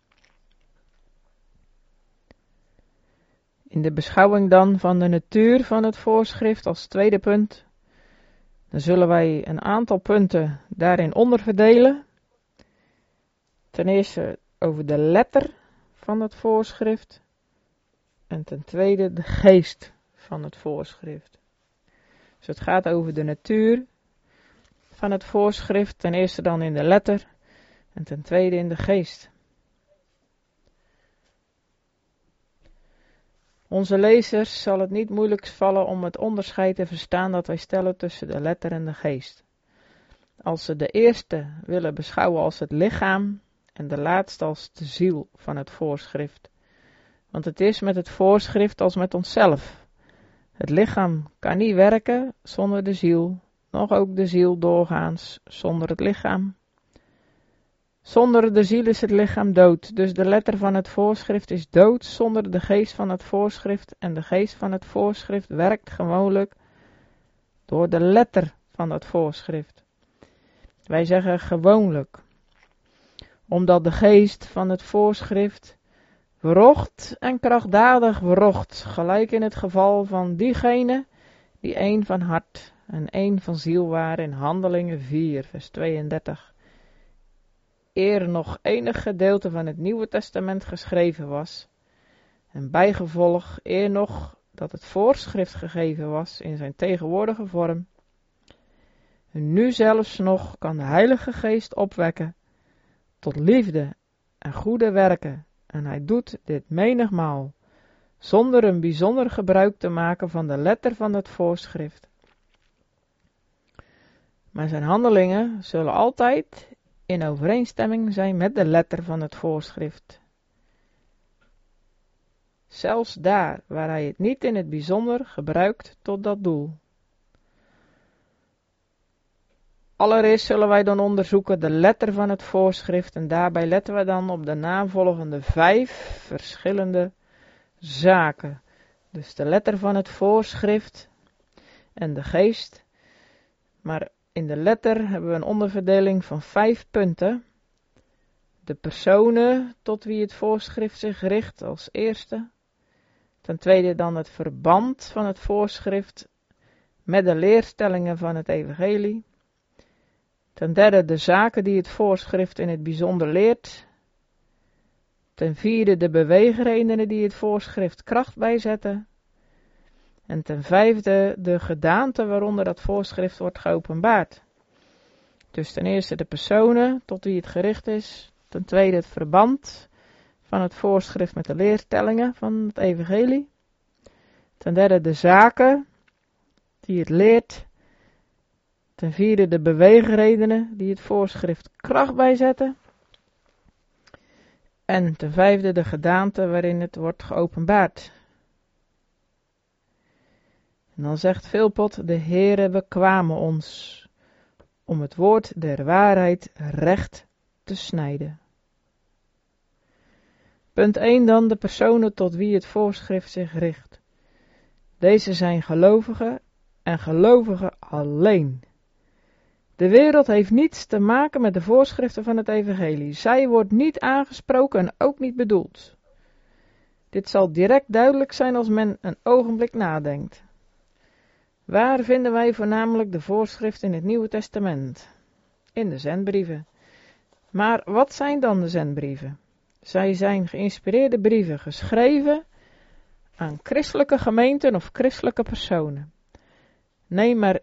In de beschouwing dan van de natuur van het voorschrift als tweede punt, dan zullen wij een aantal punten daarin onderverdelen. Ten eerste over de letter van het voorschrift en ten tweede de geest van het voorschrift. Dus het gaat over de natuur van het voorschrift, ten eerste dan in de letter en ten tweede in de geest. Onze lezers zal het niet moeilijk vallen om het onderscheid te verstaan dat wij stellen tussen de letter en de geest. Als ze de eerste willen beschouwen als het lichaam en de laatste als de ziel van het voorschrift. Want het is met het voorschrift als met onszelf. Het lichaam kan niet werken zonder de ziel, nog ook de ziel doorgaans zonder het lichaam. Zonder de ziel is het lichaam dood, dus de letter van het voorschrift is dood zonder de geest van het voorschrift en de geest van het voorschrift werkt gewoonlijk door de letter van het voorschrift. Wij zeggen gewoonlijk, omdat de geest van het voorschrift wrocht en krachtdadig wrocht, gelijk in het geval van diegene die één van hart en één van ziel waren in Handelingen vier, vers tweeëndertig. Eer nog enig gedeelte van het Nieuwe Testament geschreven was, en bijgevolg eer nog dat het voorschrift gegeven was in zijn tegenwoordige vorm, en nu zelfs nog kan de Heilige Geest opwekken tot liefde en goede werken, en hij doet dit menigmaal, zonder een bijzonder gebruik te maken van de letter van het voorschrift. Maar zijn handelingen zullen altijd in overeenstemming zijn met de letter van het voorschrift. Zelfs daar waar hij het niet in het bijzonder gebruikt tot dat doel. Allereerst zullen wij dan onderzoeken de letter van het voorschrift en daarbij letten we dan op de navolgende vijf verschillende zaken. Dus de letter van het voorschrift en de geest. Maar in de letter hebben we een onderverdeling van vijf punten. De personen tot wie het voorschrift zich richt als eerste. Ten tweede dan het verband van het voorschrift met de leerstellingen van het evangelie. Ten derde de zaken die het voorschrift in het bijzonder leert. Ten vierde de beweegredenen die het voorschrift kracht bijzetten. En ten vijfde de gedaante waaronder dat voorschrift wordt geopenbaard. Dus ten eerste de personen tot wie het gericht is. Ten tweede het verband van het voorschrift met de leerstellingen van het evangelie. Ten derde de zaken die het leert. Ten vierde de beweegredenen die het voorschrift kracht bijzetten. En ten vijfde de gedaante waarin het wordt geopenbaard. En dan zegt Philpot, de Heere bekwamen ons om het woord der waarheid recht te snijden. Punt één dan de personen tot wie het voorschrift zich richt. Deze zijn gelovigen en gelovigen alleen. De wereld heeft niets te maken met de voorschriften van het evangelie. Zij wordt niet aangesproken en ook niet bedoeld. Dit zal direct duidelijk zijn als men een ogenblik nadenkt. Waar vinden wij voornamelijk de voorschriften in het Nieuwe Testament? In de zendbrieven. Maar wat zijn dan de zendbrieven? Zij zijn geïnspireerde brieven geschreven aan christelijke gemeenten of christelijke personen. Neem maar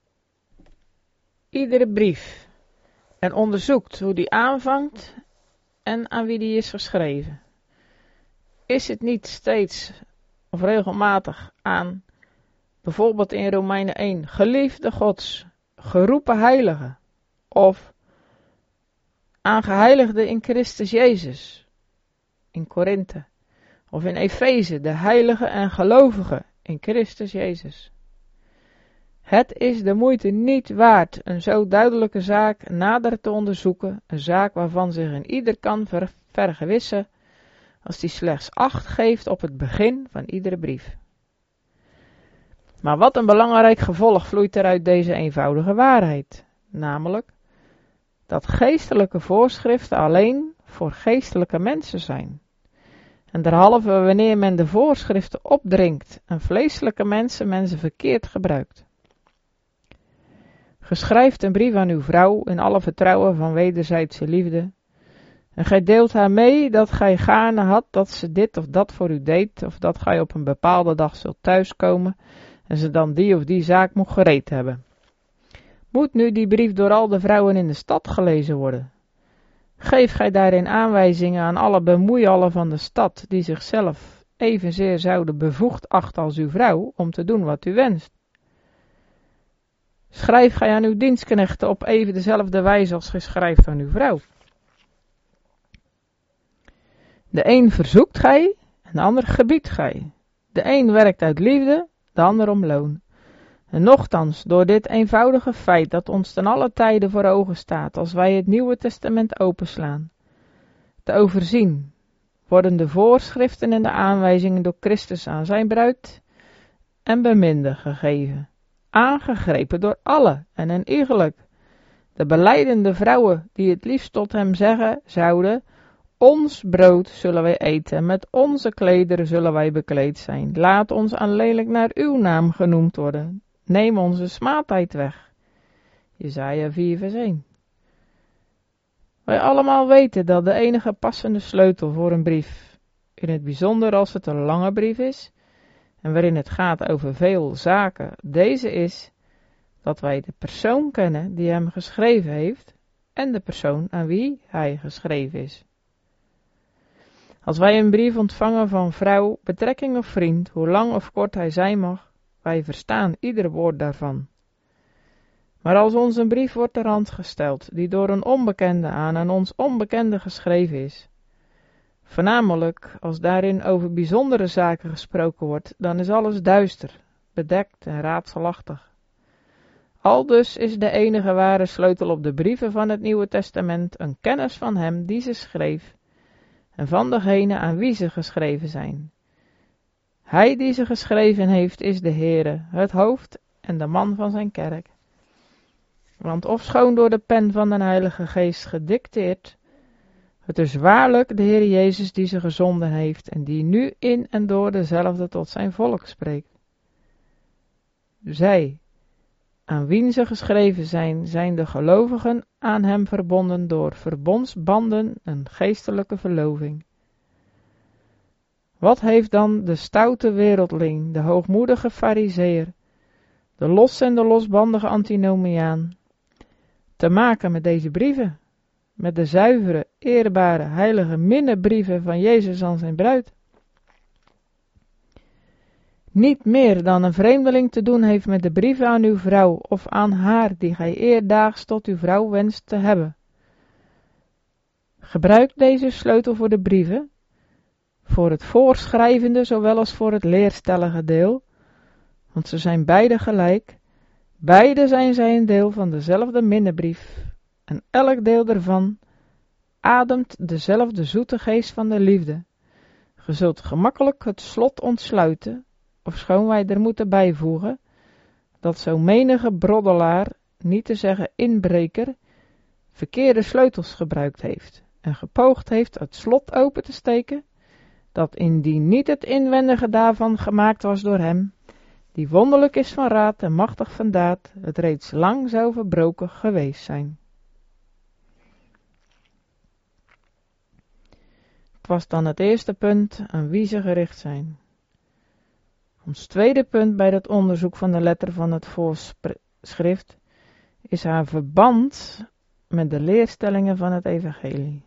iedere brief en onderzoekt hoe die aanvangt en aan wie die is geschreven. Is het niet steeds of regelmatig aan, bijvoorbeeld in Romeinen één, geliefde Gods, geroepen heiligen, of aan geheiligden in Christus Jezus, in Korinthe, of in Efeze, de heiligen en gelovigen in Christus Jezus. Het is de moeite niet waard een zo duidelijke zaak nader te onderzoeken, een zaak waarvan zich een ieder kan ver, vergewissen, als die slechts acht geeft op het begin van iedere brief. Maar wat een belangrijk gevolg vloeit er uit deze eenvoudige waarheid, namelijk dat geestelijke voorschriften alleen voor geestelijke mensen zijn. En derhalve wanneer men de voorschriften opdringt en vleeselijke mensen mensen verkeerd gebruikt. Geschrijft een brief aan uw vrouw in alle vertrouwen van wederzijdse liefde. En gij deelt haar mee dat gij gaarne had dat ze dit of dat voor u deed, of dat gij op een bepaalde dag zult thuiskomen en ze dan die of die zaak moet gereed hebben. Moet nu die brief door al de vrouwen in de stad gelezen worden? Geef gij daarin aanwijzingen aan alle bemoeiallen van de stad, die zichzelf evenzeer zouden bevoegd achten als uw vrouw, om te doen wat u wenst? Schrijf gij aan uw dienstknechten op even dezelfde wijze als gij schrijft aan uw vrouw? De een verzoekt gij, en de ander gebiedt gij. De een werkt uit liefde, de ander om loon. En nochtans, door dit eenvoudige feit dat ons ten alle tijden voor ogen staat, als wij het Nieuwe Testament openslaan, te overzien, worden de voorschriften en de aanwijzingen door Christus aan zijn bruid en beminde gegeven, aangegrepen door allen en een iegelijk. De belijdende vrouwen die het liefst tot hem zeggen zouden, ons brood zullen wij eten, met onze klederen zullen wij bekleed zijn. Laat ons aanlelijk naar uw naam genoemd worden. Neem onze smaadheid weg. Jesaja vier vers één. Wij allemaal weten dat de enige passende sleutel voor een brief, in het bijzonder als het een lange brief is, en waarin het gaat over veel zaken, deze is, dat wij de persoon kennen die hem geschreven heeft, en de persoon aan wie hij geschreven is. Als wij een brief ontvangen van vrouw, betrekking of vriend, hoe lang of kort hij zijn mag, wij verstaan ieder woord daarvan. Maar als ons een brief wordt ter hand gesteld, die door een onbekende aan een ons onbekende geschreven is, voornamelijk als daarin over bijzondere zaken gesproken wordt, dan is alles duister, bedekt en raadselachtig. Aldus is de enige ware sleutel op de brieven van het Nieuwe Testament een kennis van hem die ze schreef, en van degene aan wie ze geschreven zijn. Hij die ze geschreven heeft is de Heere, het hoofd en de man van zijn kerk. Want ofschoon door de pen van de Heilige Geest gedicteerd, het is waarlijk de Heer Jezus die ze gezonden heeft en die nu in en door dezelfde tot zijn volk spreekt. Zij, aan wien ze geschreven zijn, zijn de gelovigen aan hem verbonden door verbondsbanden en geestelijke verloving. Wat heeft dan de stoute wereldling, de hoogmoedige farizeer, de los en de losbandige antinomiaan, te maken met deze brieven, met de zuivere, eerbare, heilige minnebrieven van Jezus aan zijn bruid? Niet meer dan een vreemdeling te doen heeft met de brieven aan uw vrouw of aan haar die gij eerdaags tot uw vrouw wenst te hebben. Gebruik deze sleutel voor de brieven, voor het voorschrijvende zowel als voor het leerstellige deel, want ze zijn beide gelijk, beide zijn zij een deel van dezelfde minnebrief, en elk deel ervan ademt dezelfde zoete geest van de liefde. Ge zult gemakkelijk het slot ontsluiten, ofschoon wij er moeten bijvoegen, dat zo menige broddelaar, niet te zeggen inbreker, verkeerde sleutels gebruikt heeft, en gepoogd heeft het slot open te steken, dat indien niet het inwendige daarvan gemaakt was door hem, die wonderlijk is van raad en machtig van daad, het reeds lang zou verbroken geweest zijn. Het was dan het eerste punt aan wie ze gericht zijn. Ons tweede punt bij het onderzoek van de letter van het voorschrift is haar verband met de leerstellingen van het evangelie.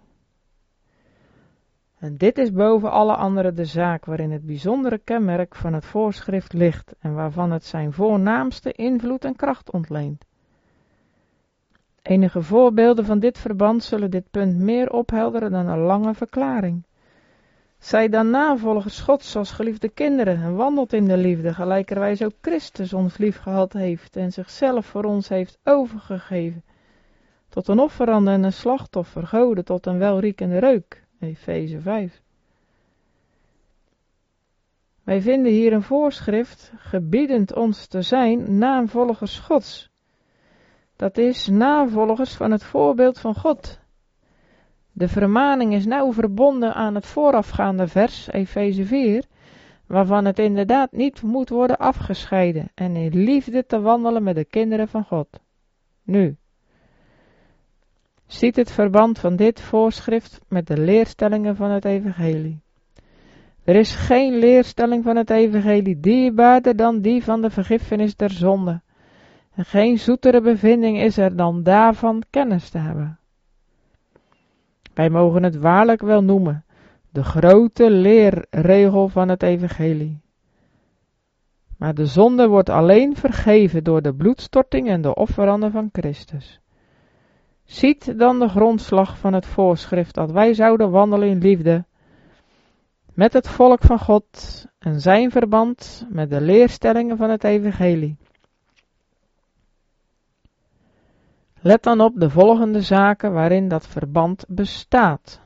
En dit is boven alle andere de zaak waarin het bijzondere kenmerk van het voorschrift ligt en waarvan het zijn voornaamste invloed en kracht ontleent. Enige voorbeelden van dit verband zullen dit punt meer ophelderen dan een lange verklaring. Zij dan navolgers Gods als geliefde kinderen en wandelt in de liefde, gelijkerwijs ook Christus ons lief gehad heeft en zichzelf voor ons heeft overgegeven, tot een offerande en een slachtoffer, goden tot een welriekende reuk. Efeze vijf. Wij vinden hier een voorschrift, gebiedend ons te zijn navolgers Gods. Dat is navolgers van het voorbeeld van God. De vermaning is nauw verbonden aan het voorafgaande vers, Efeze vier, waarvan het inderdaad niet moet worden afgescheiden en in liefde te wandelen met de kinderen van God. Nu, ziet het verband van dit voorschrift met de leerstellingen van het evangelie. Er is geen leerstelling van het evangelie dierbaarder dan die van de vergiffenis der zonde. En geen zoetere bevinding is er dan daarvan kennis te hebben. Wij mogen het waarlijk wel noemen, de grote leerregel van het evangelie. Maar de zonde wordt alleen vergeven door de bloedstorting en de offeranden van Christus. Ziet dan de grondslag van het voorschrift dat wij zouden wandelen in liefde met het volk van God en zijn verband met de leerstellingen van het evangelie. Let dan op de volgende zaken waarin dat verband bestaat.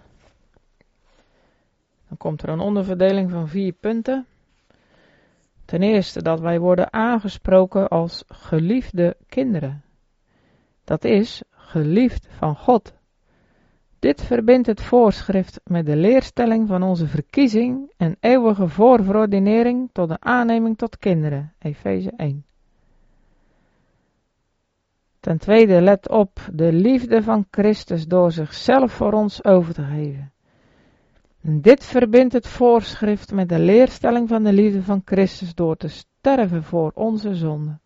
Dan komt er een onderverdeling van vier punten. Ten eerste dat wij worden aangesproken als geliefde kinderen. Dat is, geliefd van God. Dit verbindt het voorschrift met de leerstelling van onze verkiezing en eeuwige voorverordinering tot de aanneming tot kinderen. Efeze één. Ten tweede, let op de liefde van Christus door zichzelf voor ons over te geven. En dit verbindt het voorschrift met de leerstelling van de liefde van Christus door te sterven voor onze zonden.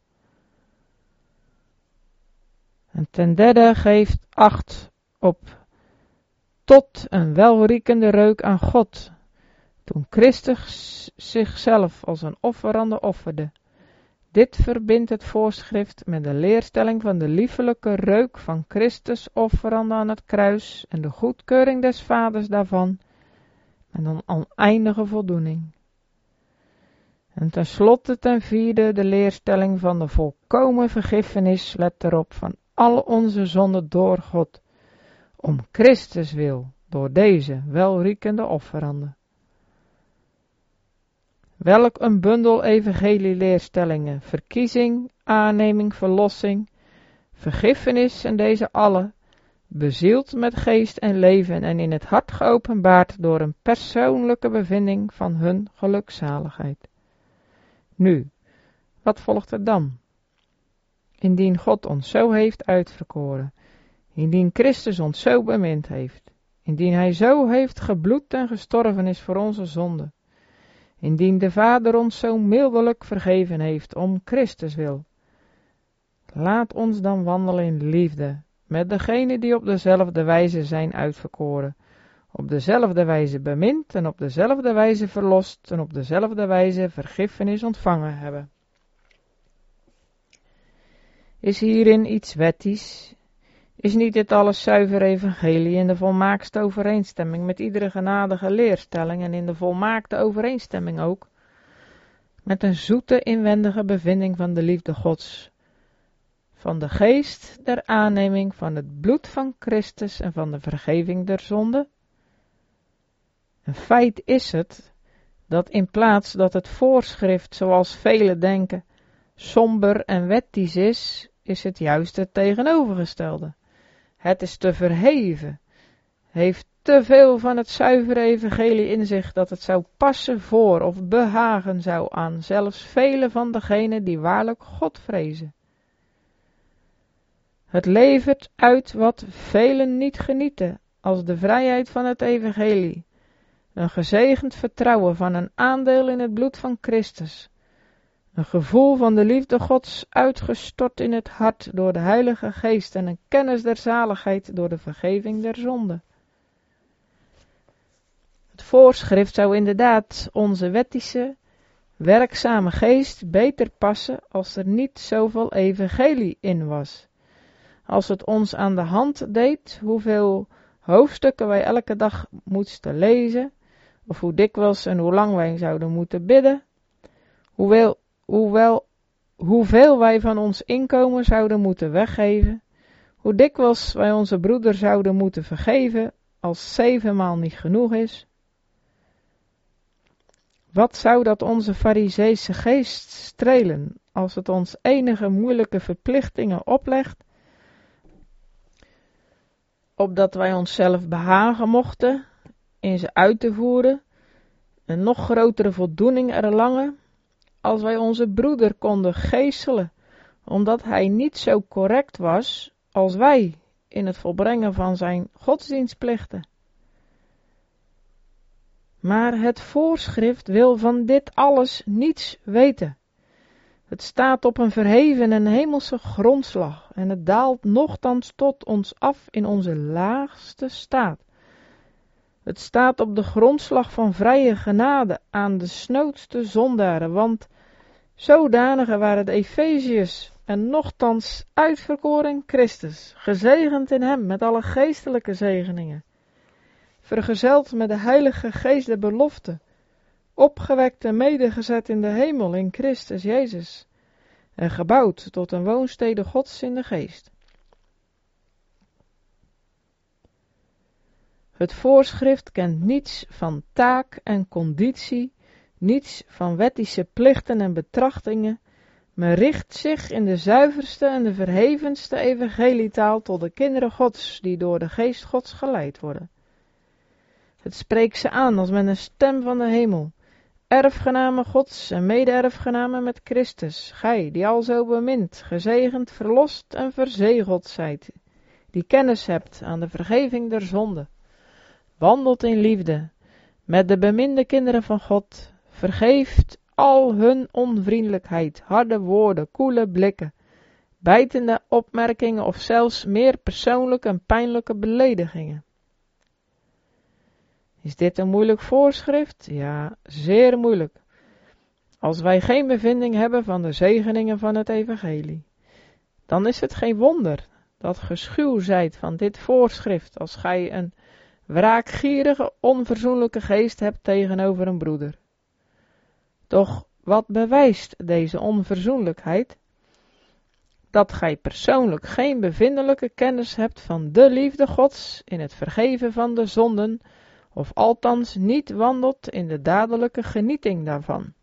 En ten derde, geeft acht op tot een welriekende reuk aan God, toen Christus zichzelf als een offerande offerde. Dit verbindt het voorschrift met de leerstelling van de liefelijke reuk van Christus offerande aan het kruis en de goedkeuring des Vaders daarvan, met een oneindige voldoening. En tenslotte ten vierde de leerstelling van de volkomen vergiffenis, let erop, van al onze zonden door God, om Christus wil, door deze welriekende offeranden. Welk een bundel evangelie-leerstellingen, verkiezing, aanneming, verlossing, vergiffenis en deze alle, bezield met geest en leven en in het hart geopenbaard door een persoonlijke bevinding van hun gelukzaligheid. Nu, wat volgt er dan? Indien God ons zo heeft uitverkoren, indien Christus ons zo bemind heeft, indien hij zo heeft gebloed en gestorven is voor onze zonden, indien de Vader ons zo mildelijk vergeven heeft om Christus wil, laat ons dan wandelen in liefde met degenen die op dezelfde wijze zijn uitverkoren, op dezelfde wijze bemind en op dezelfde wijze verlost en op dezelfde wijze vergiffenis ontvangen hebben. Is hierin iets wettisch? Is niet dit alles zuiver evangelie in de volmaakste overeenstemming met iedere genadige leerstelling en in de volmaakte overeenstemming ook met een zoete inwendige bevinding van de liefde Gods, van de geest der aanneming van het bloed van Christus en van de vergeving der zonde? Een feit is het dat in plaats dat het voorschrift, zoals velen denken, somber en wettisch is, is het juist het tegenovergestelde. Het is te verheven, heeft te veel van het zuivere evangelie in zich dat het zou passen voor of behagen zou aan zelfs velen van degenen die waarlijk God vrezen. Het levert uit wat velen niet genieten, als de vrijheid van het evangelie, een gezegend vertrouwen van een aandeel in het bloed van Christus, een gevoel van de liefde Gods uitgestort in het hart door de Heilige Geest en een kennis der zaligheid door de vergeving der zonde. Het voorschrift zou inderdaad onze wettische, werkzame geest beter passen als er niet zoveel evangelie in was. Als het ons aan de hand deed hoeveel hoofdstukken wij elke dag moesten lezen, of hoe dikwijls en hoe lang wij zouden moeten bidden, hoewel, hoewel, hoeveel wij van ons inkomen zouden moeten weggeven, hoe dikwijls wij onze broeder zouden moeten vergeven als zevenmaal niet genoeg is. Wat zou dat onze farizeese geest strelen als het ons enige moeilijke verplichtingen oplegt, opdat wij onszelf behagen mochten in ze uit te voeren, een nog grotere voldoening erlangen, als wij onze broeder konden geeselen, omdat hij niet zo correct was als wij in het volbrengen van zijn godsdienstplichten. Maar het voorschrift wil van dit alles niets weten. Het staat op een verheven en hemelse grondslag en het daalt nochtans tot ons af in onze laagste staat. Het staat op de grondslag van vrije genade aan de snoodste zondaren, want zodanigen waren de Efeziërs en nochtans uitverkoren Christus, gezegend in hem met alle geestelijke zegeningen, vergezeld met de heilige geest der belofte, opgewekt en medegezet in de hemel in Christus Jezus, en gebouwd tot een woonstede Gods in de geest. Het voorschrift kent niets van taak en conditie, niets van wettische plichten en betrachtingen, maar richt zich in de zuiverste en de verhevenste evangelietaal tot de kinderen Gods, die door de geest Gods geleid worden. Het spreekt ze aan als met een stem van de hemel, erfgenamen Gods en mede-erfgenamen met Christus, gij die al zo bemint, gezegend, verlost en verzegeld zijt, die kennis hebt aan de vergeving der zonde, wandelt in liefde met de beminde kinderen van God, vergeeft al hun onvriendelijkheid, harde woorden, koele blikken, bijtende opmerkingen of zelfs meer persoonlijke en pijnlijke beledigingen. Is dit een moeilijk voorschrift? Ja, zeer moeilijk. Als wij geen bevinding hebben van de zegeningen van het evangelie, dan is het geen wonder dat geschuw zijt van dit voorschrift als gij een wraakgierige, onverzoenlijke geest hebt tegenover een broeder. Doch wat bewijst deze onverzoenlijkheid? Dat gij persoonlijk geen bevindelijke kennis hebt van de liefde Gods in het vergeven van de zonden, of althans niet wandelt in de dadelijke genieting daarvan.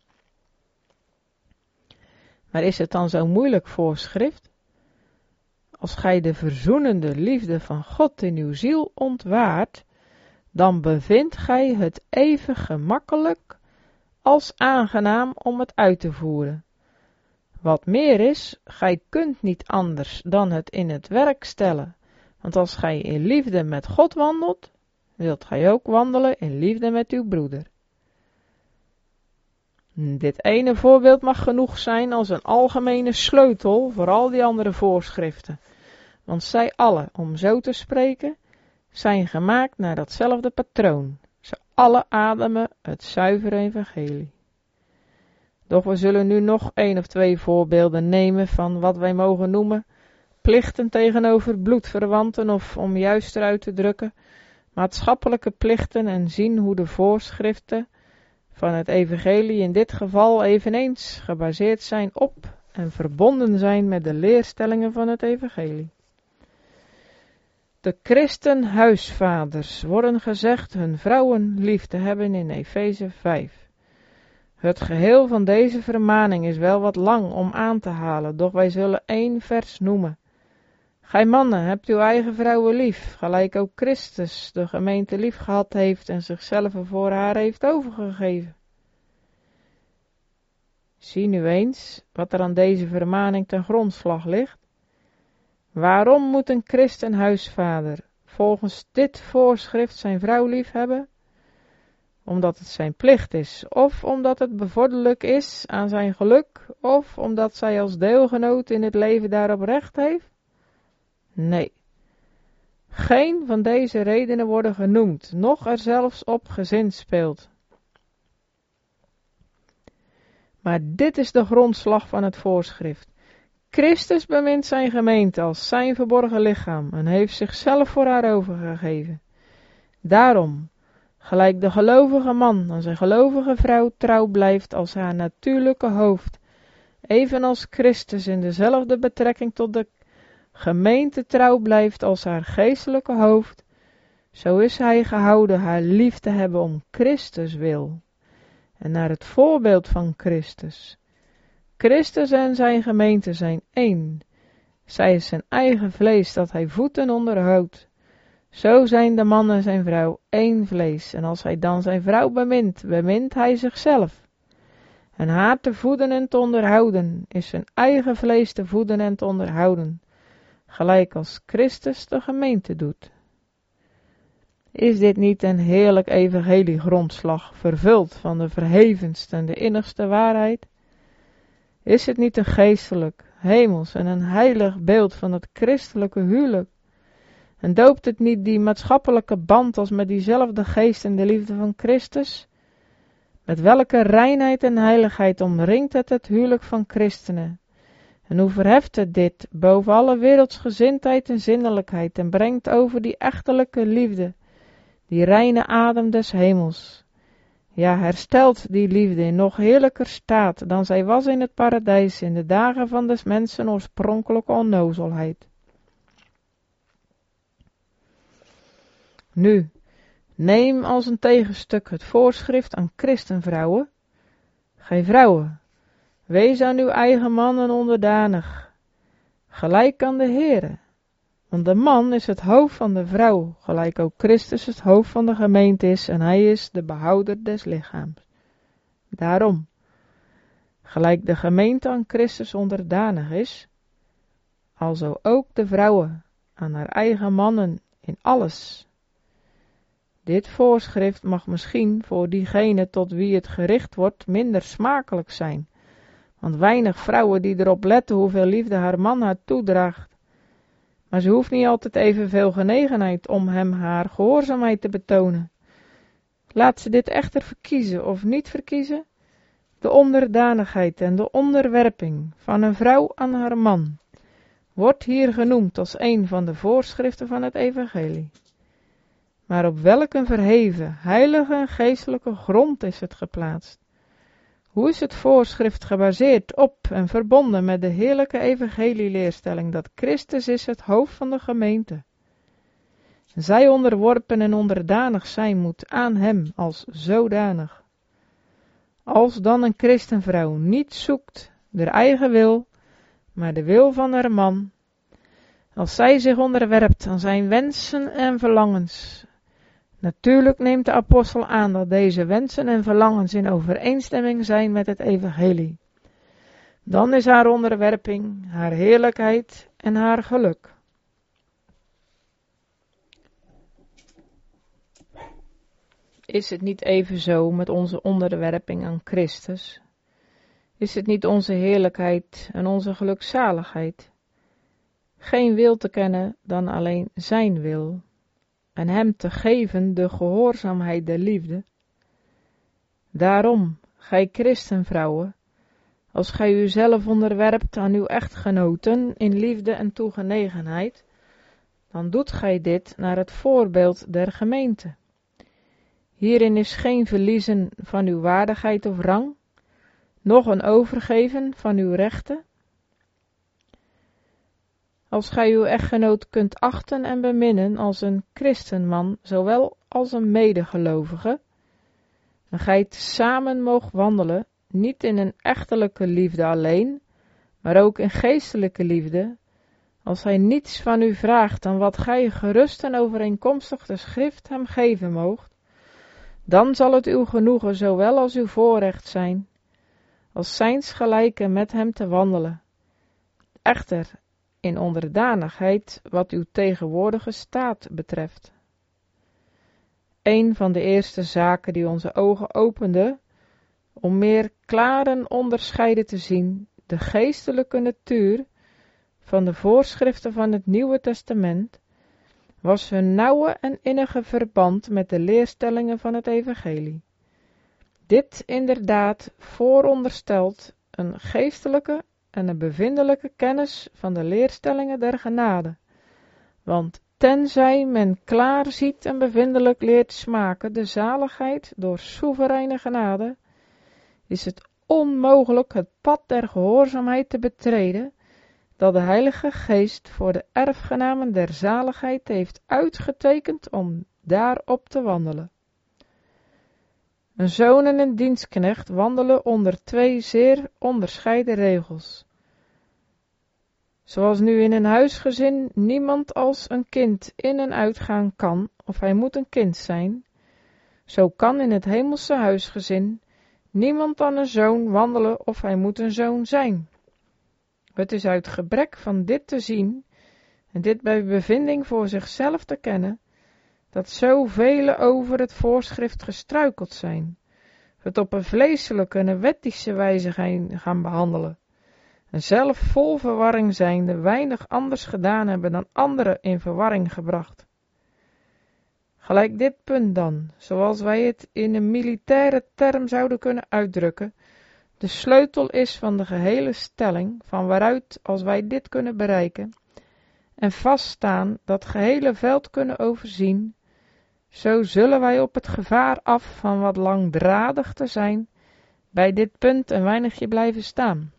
Maar is het dan zo moeilijk voorschrift? Als gij de verzoenende liefde van God in uw ziel ontwaart, dan bevindt gij het even gemakkelijk als aangenaam om het uit te voeren. Wat meer is, gij kunt niet anders dan het in het werk stellen, want als gij in liefde met God wandelt, wilt gij ook wandelen in liefde met uw broeder. Dit ene voorbeeld mag genoeg zijn als een algemene sleutel voor al die andere voorschriften, want zij alle, om zo te spreken, zijn gemaakt naar datzelfde patroon. Ze alle ademen het zuivere evangelie. Doch we zullen nu nog één of twee voorbeelden nemen van wat wij mogen noemen plichten tegenover bloedverwanten, of om juister uit te drukken, maatschappelijke plichten, en zien hoe de voorschriften van het evangelie in dit geval eveneens gebaseerd zijn op en verbonden zijn met de leerstellingen van het evangelie. De christenhuisvaders worden gezegd hun vrouwen lief te hebben in Efeze vijf. Het geheel van deze vermaning is wel wat lang om aan te halen, doch wij zullen één vers noemen. Gij mannen, hebt uw eigen vrouwen lief, gelijk ook Christus de gemeente lief gehad heeft en zichzelf voor haar heeft overgegeven. Zie nu eens wat er aan deze vermaning ten grondslag ligt. Waarom moet een christenhuisvader volgens dit voorschrift zijn vrouw lief hebben? Omdat het zijn plicht is, of omdat het bevorderlijk is aan zijn geluk, of omdat zij als deelgenoot in het leven daarop recht heeft? Nee, geen van deze redenen worden genoemd, noch er zelfs op gezinspeeld. Maar dit is de grondslag van het voorschrift. Christus bemint zijn gemeente als zijn verborgen lichaam en heeft zichzelf voor haar overgegeven. Daarom, Gelijk de gelovige man aan zijn gelovige vrouw trouw blijft als haar natuurlijke hoofd, evenals Christus in dezelfde betrekking tot de gemeente trouw blijft als haar geestelijke hoofd, zo is hij gehouden haar lief te hebben om Christus wil en naar het voorbeeld van Christus. Christus en zijn gemeente zijn één. Zij is zijn eigen vlees dat hij voeten onderhoudt. Zo zijn de man en zijn vrouw één vlees. En als hij dan zijn vrouw bemint, bemint hij zichzelf. En haar te voeden en te onderhouden, is zijn eigen vlees te voeden en te onderhouden. Gelijk als Christus de gemeente doet. Is dit niet een heerlijk evangeliegrondslag, vervuld van de verhevenste en de innigste waarheid? Is het niet een geestelijk, hemels en een heilig beeld van het christelijke huwelijk? En doopt het niet die maatschappelijke band als met diezelfde geest en de liefde van Christus? Met welke reinheid en heiligheid omringt het het huwelijk van christenen? En hoe verheft het dit boven alle wereldsgezindheid en zinnelijkheid en brengt over die echtelijke liefde, die reine adem des hemels. Ja, herstelt die liefde in nog heerlijker staat dan zij was in het paradijs in de dagen van des mensen oorspronkelijke onnozelheid. Nu, neem als een tegenstuk het voorschrift aan christenvrouwen. Gij vrouwen, wees aan uw eigen mannen onderdanig, gelijk aan de Heere. Want de man is het hoofd van de vrouw, gelijk ook Christus het hoofd van de gemeente is en hij is de behouder des lichaams. Daarom, gelijk de gemeente aan Christus onderdanig is, alzo ook de vrouwen aan haar eigen mannen in alles. Dit voorschrift mag misschien voor diegene tot wie het gericht wordt minder smakelijk zijn, want weinig vrouwen die erop letten hoeveel liefde haar man haar toedraagt. Maar ze hoeft niet altijd evenveel genegenheid om hem haar gehoorzaamheid te betonen. Laat ze dit echter verkiezen of niet verkiezen, de onderdanigheid en de onderwerping van een vrouw aan haar man wordt hier genoemd als een van de voorschriften van het evangelie. Maar op welk een verheven, heilige en geestelijke grond is het geplaatst? Hoe is het voorschrift gebaseerd op en verbonden met de heerlijke evangelieleerstelling dat Christus is het hoofd van de gemeente? Zij onderworpen en onderdanig zijn moet aan hem als zodanig. Als dan een christenvrouw niet zoekt haar eigen wil, maar de wil van haar man, als zij zich onderwerpt aan zijn wensen en verlangens. Natuurlijk neemt de apostel aan dat deze wensen en verlangens in overeenstemming zijn met het evangelie. Dan is haar onderwerping, haar heerlijkheid en haar geluk. Is het niet even zo met onze onderwerping aan Christus? Is het niet onze heerlijkheid en onze gelukzaligheid? Geen wil te kennen dan alleen zijn wil. En hem te geven de gehoorzaamheid der liefde. Daarom, gij christenvrouwen, als gij uzelf onderwerpt aan uw echtgenoten in liefde en toegenegenheid, dan doet gij dit naar het voorbeeld der gemeente. Hierin is geen verliezen van uw waardigheid of rang, noch een overgeven van uw rechten. Als gij uw echtgenoot kunt achten en beminnen als een christenman, zowel als een medegelovige, en gij samen moogt wandelen, niet in een echtelijke liefde alleen, maar ook in geestelijke liefde, als hij niets van u vraagt dan wat gij gerust en overeenkomstig de schrift hem geven moogt, dan zal het uw genoegen zowel als uw voorrecht zijn, als zijns gelijke met hem te wandelen. Echter, in onderdanigheid wat uw tegenwoordige staat betreft. Een van de eerste zaken die onze ogen opende, om meer klaren onderscheiden te zien, de geestelijke natuur van de voorschriften van het Nieuwe Testament, was hun nauwe en innige verband met de leerstellingen van het evangelie. Dit inderdaad vooronderstelt een geestelijke en een bevindelijke kennis van de leerstellingen der genade, want tenzij men klaar ziet en bevindelijk leert smaken de zaligheid door soevereine genade, is het onmogelijk het pad der gehoorzaamheid te betreden, dat de Heilige Geest voor de erfgenamen der zaligheid heeft uitgetekend om daarop te wandelen. Een zoon en een dienstknecht wandelen onder twee zeer onderscheiden regels. Zoals nu in een huisgezin niemand als een kind in en uitgaan kan, of hij moet een kind zijn, zo kan in het hemelse huisgezin niemand aan een zoon wandelen of hij moet een zoon zijn. Het is uit gebrek van dit te zien, en dit bij bevinding voor zichzelf te kennen, dat zoveel over het voorschrift gestruikeld zijn, het op een vleeselijke en wettische wijze gaan behandelen, en zelf vol verwarring zijnde weinig anders gedaan hebben dan anderen in verwarring gebracht. Gelijk dit punt dan, zoals wij het in een militaire term zouden kunnen uitdrukken, de sleutel is van de gehele stelling, van waaruit, als wij dit kunnen bereiken, en vaststaan, dat gehele veld kunnen overzien, zo zullen wij op het gevaar af van wat langdradig te zijn, bij dit punt een weinigje blijven staan.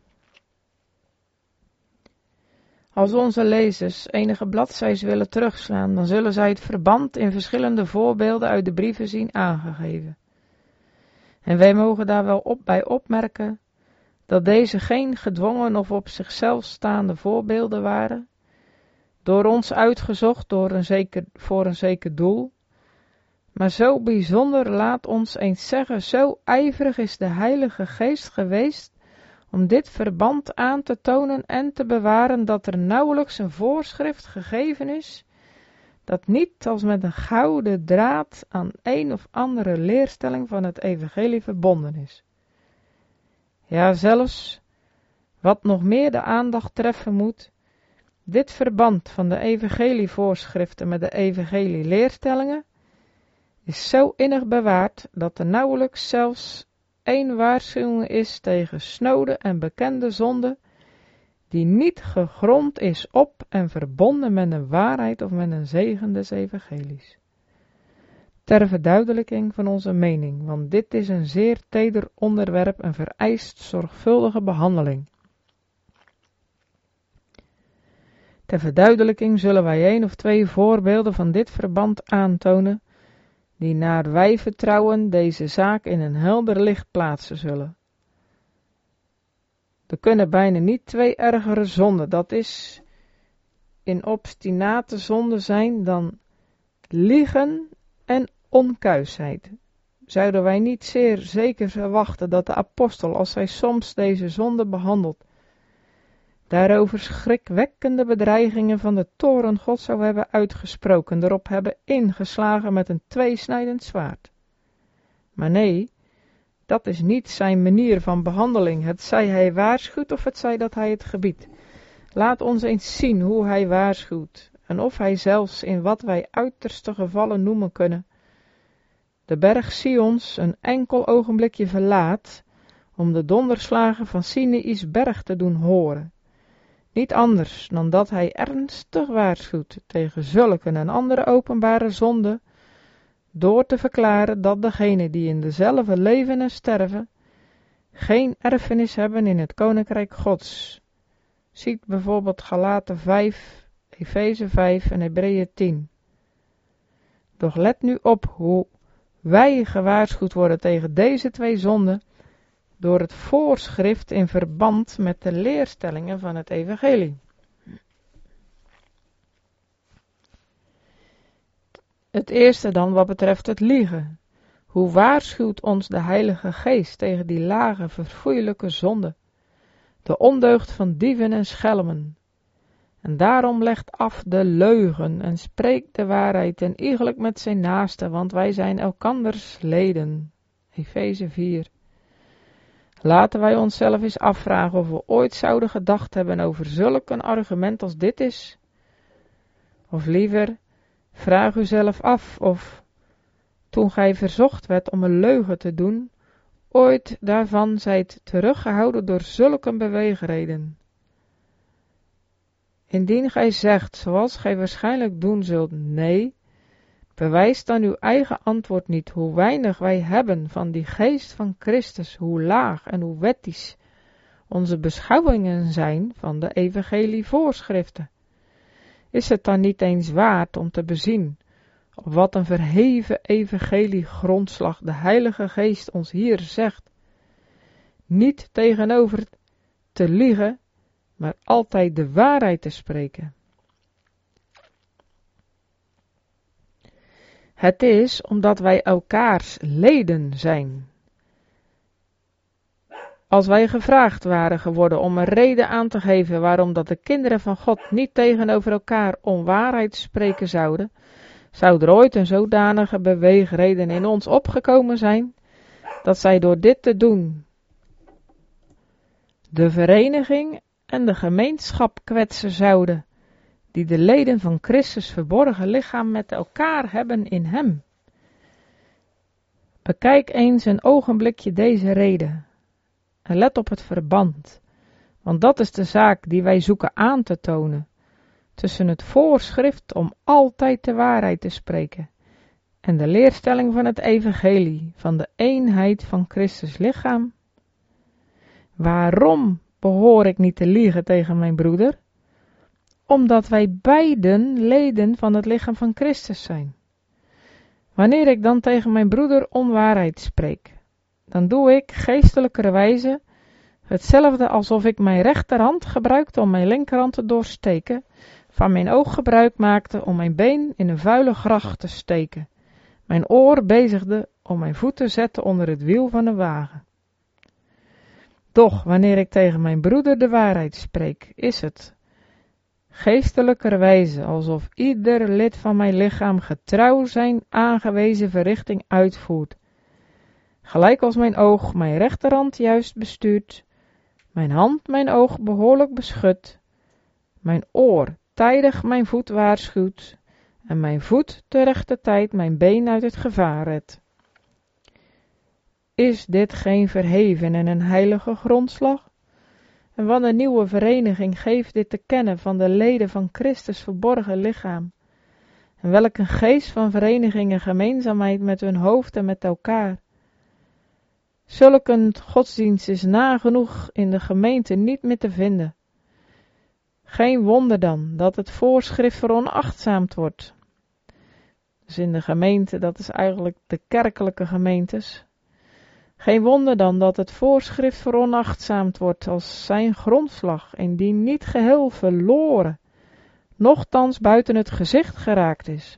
Als onze lezers enige bladzijden willen terugslaan, dan zullen zij het verband in verschillende voorbeelden uit de brieven zien aangegeven. En wij mogen daar wel op bij opmerken, dat deze geen gedwongen of op zichzelf staande voorbeelden waren, door ons uitgezocht door een zeker, voor een zeker doel, maar zo bijzonder, laat ons eens zeggen, zo ijverig is de Heilige Geest geweest om dit verband aan te tonen en te bewaren, dat er nauwelijks een voorschrift gegeven is, dat niet als met een gouden draad aan een of andere leerstelling van het evangelie verbonden is. Ja, zelfs, wat nog meer de aandacht treffen moet, dit verband van de evangelievoorschriften met de evangelieleerstellingen is zo innig bewaard, dat er nauwelijks zelfs één waarschuwing is tegen snode en bekende zonde, die niet gegrond is op en verbonden met een waarheid of met een zegen des evangelies. Ter verduidelijking van onze mening, want dit is een zeer teder onderwerp en vereist zorgvuldige behandeling. Ter verduidelijking zullen wij één of twee voorbeelden van dit verband aantonen, die naar wij vertrouwen deze zaak in een helder licht plaatsen zullen. Er kunnen bijna niet twee ergere zonden, dat is, in obstinate zonde zijn, dan liegen en onkuisheid. Zouden wij niet zeer zeker verwachten dat de apostel, als hij soms deze zonde behandelt, daarover schrikwekkende bedreigingen van de toorn God zou hebben uitgesproken, erop hebben ingeslagen met een tweesnijdend zwaard? Maar nee, dat is niet zijn manier van behandeling, het zij hij waarschuwt of het zij dat hij het gebiedt. Laat ons eens zien hoe hij waarschuwt, en of hij zelfs in wat wij uiterste gevallen noemen kunnen, de berg Sions een enkel ogenblikje verlaat, om de donderslagen van Sinaï's berg te doen horen. Niet anders dan dat hij ernstig waarschuwt tegen zulke en andere openbare zonden, door te verklaren dat degenen die in dezelfde leven en sterven, geen erfenis hebben in het koninkrijk Gods. Ziet bijvoorbeeld Galaten vijf, Efeze vijf en Hebreeën tien. Doch let nu op hoe wij gewaarschuwd worden tegen deze twee zonden, door het voorschrift in verband met de leerstellingen van het evangelie. Het eerste dan wat betreft het liegen. Hoe waarschuwt ons de Heilige Geest tegen die lage, verfoeilijke zonde, de ondeugd van dieven en schelmen. En daarom legt af de leugen en spreekt de waarheid en iegelijk met zijn naaste, want wij zijn elkanders leden. Efeze vier. Laten wij onszelf eens afvragen of we ooit zouden gedacht hebben over zulk een argument als dit is. Of liever, vraag uzelf af of, toen gij verzocht werd om een leugen te doen, ooit daarvan zijt teruggehouden door zulk een beweegreden. Indien gij zegt, zoals gij waarschijnlijk doen zult, nee, bewijst dan uw eigen antwoord niet hoe weinig wij hebben van die geest van Christus, hoe laag en hoe wettisch onze beschouwingen zijn van de evangelievoorschriften. Is het dan niet eens waard om te bezien op wat een verheven evangeliegrondslag de Heilige Geest ons hier zegt? Niet tegenover te liegen, maar altijd de waarheid te spreken. Het is omdat wij elkaars leden zijn. Als wij gevraagd waren geworden om een reden aan te geven waarom dat de kinderen van God niet tegenover elkaar onwaarheid spreken zouden, zou er ooit een zodanige beweegreden in ons opgekomen zijn, dat zij door dit te doen de vereniging en de gemeenschap kwetsen zouden, die de leden van Christus verborgen lichaam met elkaar hebben in hem. Bekijk eens een ogenblikje deze reden en let op het verband, want dat is de zaak die wij zoeken aan te tonen, tussen het voorschrift om altijd de waarheid te spreken en de leerstelling van het evangelie van de eenheid van Christus lichaam. Waarom behoor ik niet te liegen tegen mijn broeder? Omdat wij beiden leden van het lichaam van Christus zijn. Wanneer ik dan tegen mijn broeder onwaarheid spreek, dan doe ik geestelijkerwijze hetzelfde alsof ik mijn rechterhand gebruikte om mijn linkerhand te doorsteken, van mijn oog gebruik maakte om mijn been in een vuile gracht te steken, mijn oor bezigde om mijn voet te zetten onder het wiel van een wagen. Doch wanneer ik tegen mijn broeder de waarheid spreek, is het geestelijkerwijze alsof ieder lid van mijn lichaam getrouw zijn aangewezen verrichting uitvoert, gelijk als mijn oog mijn rechterhand juist bestuurt, mijn hand mijn oog behoorlijk beschut, mijn oor tijdig mijn voet waarschuwt en mijn voet te rechter tijd mijn been uit het gevaar redt. Is dit geen verheven en een heilige grondslag? En wat een nieuwe vereniging geeft dit te kennen van de leden van Christus verborgen lichaam. En welk een geest van vereniging en gemeenzaamheid met hun hoofd en met elkaar. Zulk een godsdienst is nagenoeg in de gemeente niet meer te vinden. Geen wonder dan dat het voorschrift veronachtzaamd wordt. Dus in de gemeente, dat is eigenlijk de kerkelijke gemeentes. Geen wonder dan dat het voorschrift veronachtzaamd wordt als zijn grondslag, indien niet geheel verloren, nochtans buiten het gezicht geraakt is.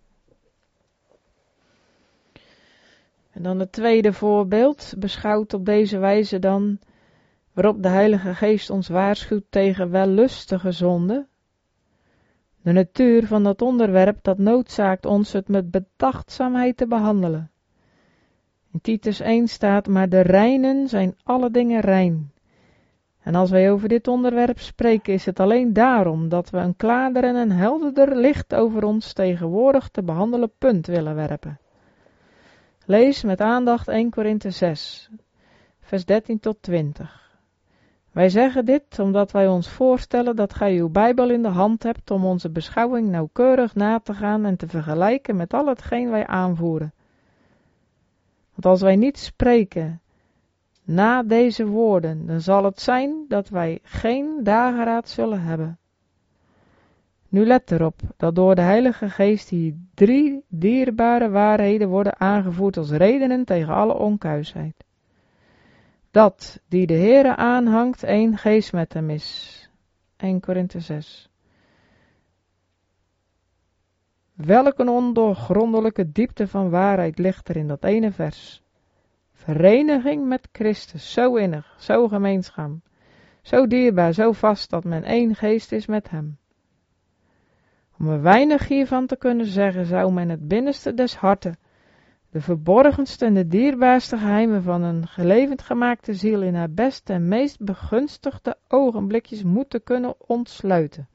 En dan het tweede voorbeeld, beschouwd op deze wijze dan, waarop de Heilige Geest ons waarschuwt tegen wellustige zonde. De natuur van dat onderwerp, dat noodzaakt ons het met bedachtzaamheid te behandelen. In Titus één staat, maar de reinen zijn alle dingen rein. En als wij over dit onderwerp spreken, is het alleen daarom dat we een klaarder en een helderder licht over ons tegenwoordig te behandelen punt willen werpen. Lees met aandacht Eerste Korinthe zes, vers dertien tot twintig. Wij zeggen dit omdat wij ons voorstellen dat gij uw Bijbel in de hand hebt om onze beschouwing nauwkeurig na te gaan en te vergelijken met al hetgeen wij aanvoeren. Want als wij niet spreken na deze woorden, dan zal het zijn dat wij geen dageraad zullen hebben. Nu let erop dat door de Heilige Geest hier drie dierbare waarheden worden aangevoerd als redenen tegen alle onkuisheid. Dat die de Heere aanhangt één geest met hem is. Eerste Korinthe zes. Welk een ondoorgrondelijke diepte van waarheid ligt er in dat ene vers. Vereniging met Christus, zo innig, zo gemeenschap, zo dierbaar, zo vast dat men één geest is met hem. Om er weinig hiervan te kunnen zeggen, zou men het binnenste des harten, de verborgenste en de dierbaarste geheimen van een gelevend gemaakte ziel in haar beste en meest begunstigde ogenblikjes moeten kunnen ontsluiten.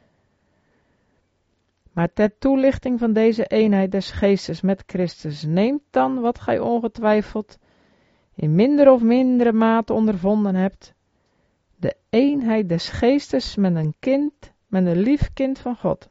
Maar ter toelichting van deze eenheid des geestes met Christus, neemt dan wat gij ongetwijfeld in minder of mindere mate ondervonden hebt, de eenheid des geestes met een kind met een lief kind van God.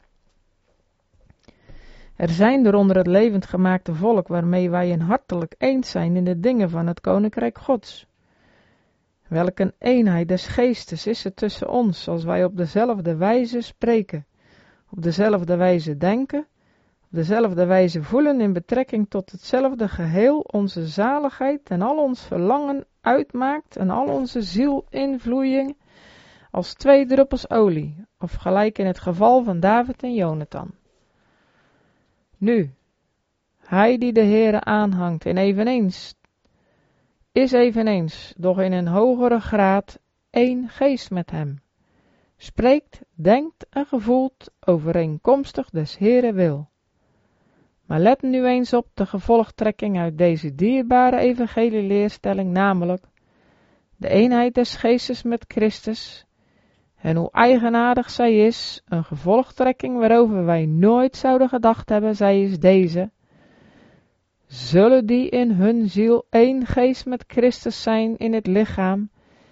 Er zijn er onder het levend gemaakte volk waarmee wij een hartelijk eens zijn in de dingen van het Koninkrijk Gods. Welk een eenheid des geestes is er tussen ons als wij op dezelfde wijze spreken, op dezelfde wijze denken, op dezelfde wijze voelen in betrekking tot hetzelfde geheel onze zaligheid en al ons verlangen uitmaakt en al onze zielinvloeiing als twee druppels olie, of gelijk in het geval van David en Jonathan. Nu, hij die de Heere aanhangt en eveneens, is eveneens, doch in een hogere graad, één geest met hem, spreekt, denkt en gevoelt overeenkomstig des Heere wil. Maar let nu eens op de gevolgtrekking uit deze dierbare evangelieleerstelling, namelijk de eenheid des geestes met Christus, en hoe eigenaardig zij is, een gevolgtrekking waarover wij nooit zouden gedacht hebben, zij is deze: zullen die in hun ziel één geest met Christus zijn in het lichaam,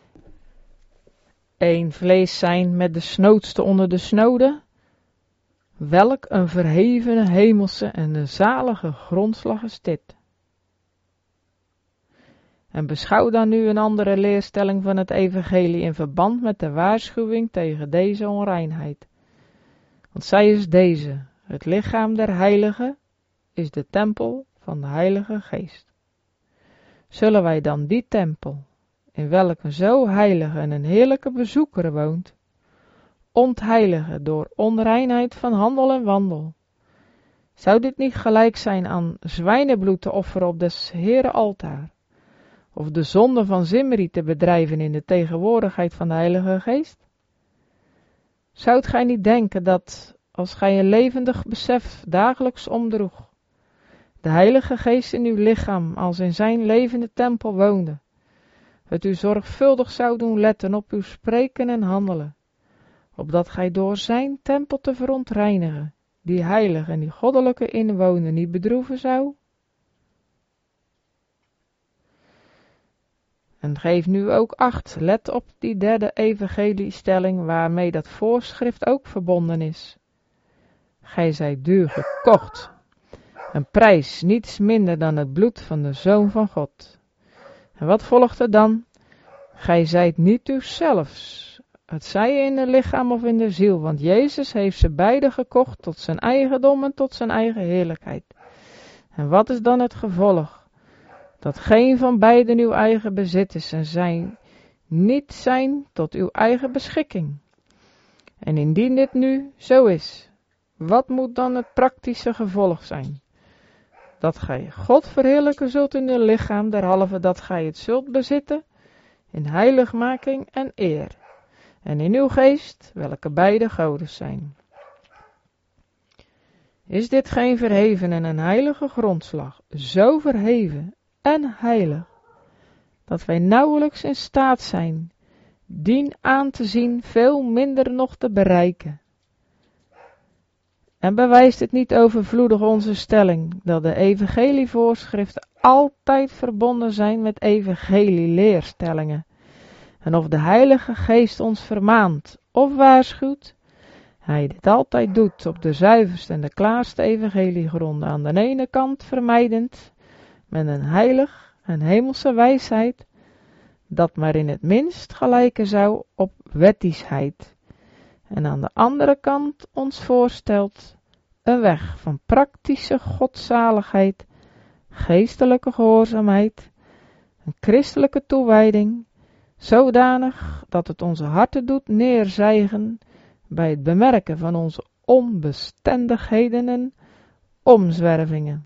één vlees zijn met de snoodste onder de snoden? Welk een verhevene hemelse en een zalige grondslag is dit. En beschouw dan nu een andere leerstelling van het evangelie in verband met de waarschuwing tegen deze onreinheid. Want zij is deze: het lichaam der heiligen is de tempel van de Heilige Geest. Zullen wij dan die tempel, in welke zo heilige en een heerlijke bezoeker woont, ontheiligen door onreinheid van handel en wandel? Zou dit niet gelijk zijn aan zwijnenbloed te offeren op des Heere altaar, of de zonde van Zimri te bedrijven in de tegenwoordigheid van de Heilige Geest? Zoudt gij niet denken dat, als gij een levendig besef dagelijks omdroeg, de Heilige Geest in uw lichaam als in zijn levende tempel woonde, het u zorgvuldig zou doen letten op uw spreken en handelen, opdat gij door zijn tempel te verontreinigen, die heilige en die goddelijke inwoner niet bedroeven zou? En geef nu ook acht, let op die derde evangeliestelling waarmee dat voorschrift ook verbonden is. Gij zijt duur gekocht, een prijs niets minder dan het bloed van de Zoon van God. En wat volgt er dan? Gij zijt niet uzelfs, het zij in het lichaam of in de ziel, want Jezus heeft ze beide gekocht tot zijn eigendom en tot zijn eigen heerlijkheid. En wat is dan het gevolg? Dat geen van beiden uw eigen bezit is en zij niet zijn tot uw eigen beschikking. En indien dit nu zo is, wat moet dan het praktische gevolg zijn? Dat gij God verheerlijken zult in uw lichaam, derhalve dat gij het zult bezitten in heiligmaking en eer, en in uw geest, welke beide godes zijn. Is dit geen verheven en een heilige grondslag, zo verheven en heilig, dat wij nauwelijks in staat zijn dien aan te zien, veel minder nog te bereiken? En bewijst het niet overvloedig onze stelling, dat de evangelievoorschriften altijd verbonden zijn met evangelieleerstellingen, en of de Heilige Geest ons vermaant of waarschuwt, hij dit altijd doet op de zuiverste en de klaarste evangeliegronden, aan de ene kant vermijdend met een heilig en hemelse wijsheid, dat maar in het minst gelijken zou op wettischheid, en aan de andere kant ons voorstelt een weg van praktische godzaligheid, geestelijke gehoorzaamheid, een christelijke toewijding, zodanig dat het onze harten doet neerzijgen bij het bemerken van onze onbestendigheden en omzwervingen.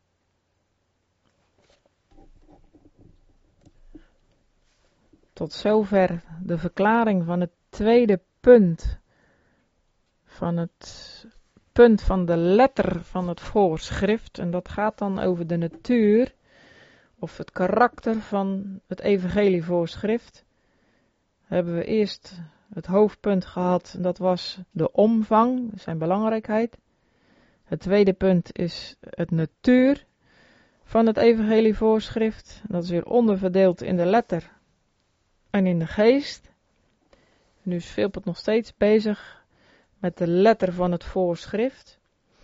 Tot zover de verklaring van het tweede punt, van het punt van de letter van het voorschrift. En dat gaat dan over de natuur of het karakter van het evangelievoorschrift. Hebben we eerst het hoofdpunt gehad, en dat was de omvang, zijn belangrijkheid. Het tweede punt is het natuur van het evangelievoorschrift. Dat is weer onderverdeeld in de letter en in de geest. Nu is Philip nog steeds bezig met de letter van het voorschrift.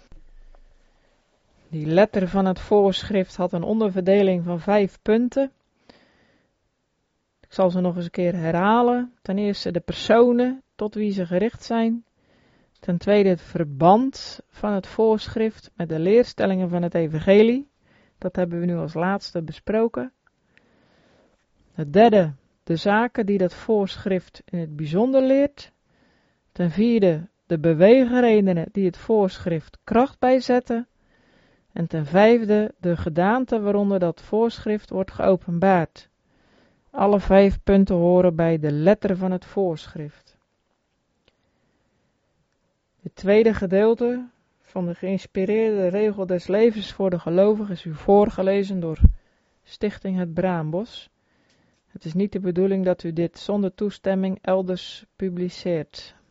Die letter van het voorschrift had een onderverdeling van vijf punten. Ik zal ze nog eens een keer herhalen. Ten eerste de personen tot wie ze gericht zijn. Ten tweede het verband van het voorschrift met de leerstellingen van het evangelie. Dat hebben we nu als laatste besproken. Het derde, de zaken die dat voorschrift in het bijzonder leert. Ten vierde, de beweegredenen die het voorschrift kracht bijzetten. En ten vijfde, de gedaante waaronder dat voorschrift wordt geopenbaard. Alle vijf punten horen bij de letter van het voorschrift. Het tweede gedeelte van de geïnspireerde regel des levens voor de gelovigen is u voorgelezen door Stichting Het Braambos. Het is niet de bedoeling dat u dit zonder toestemming elders publiceert.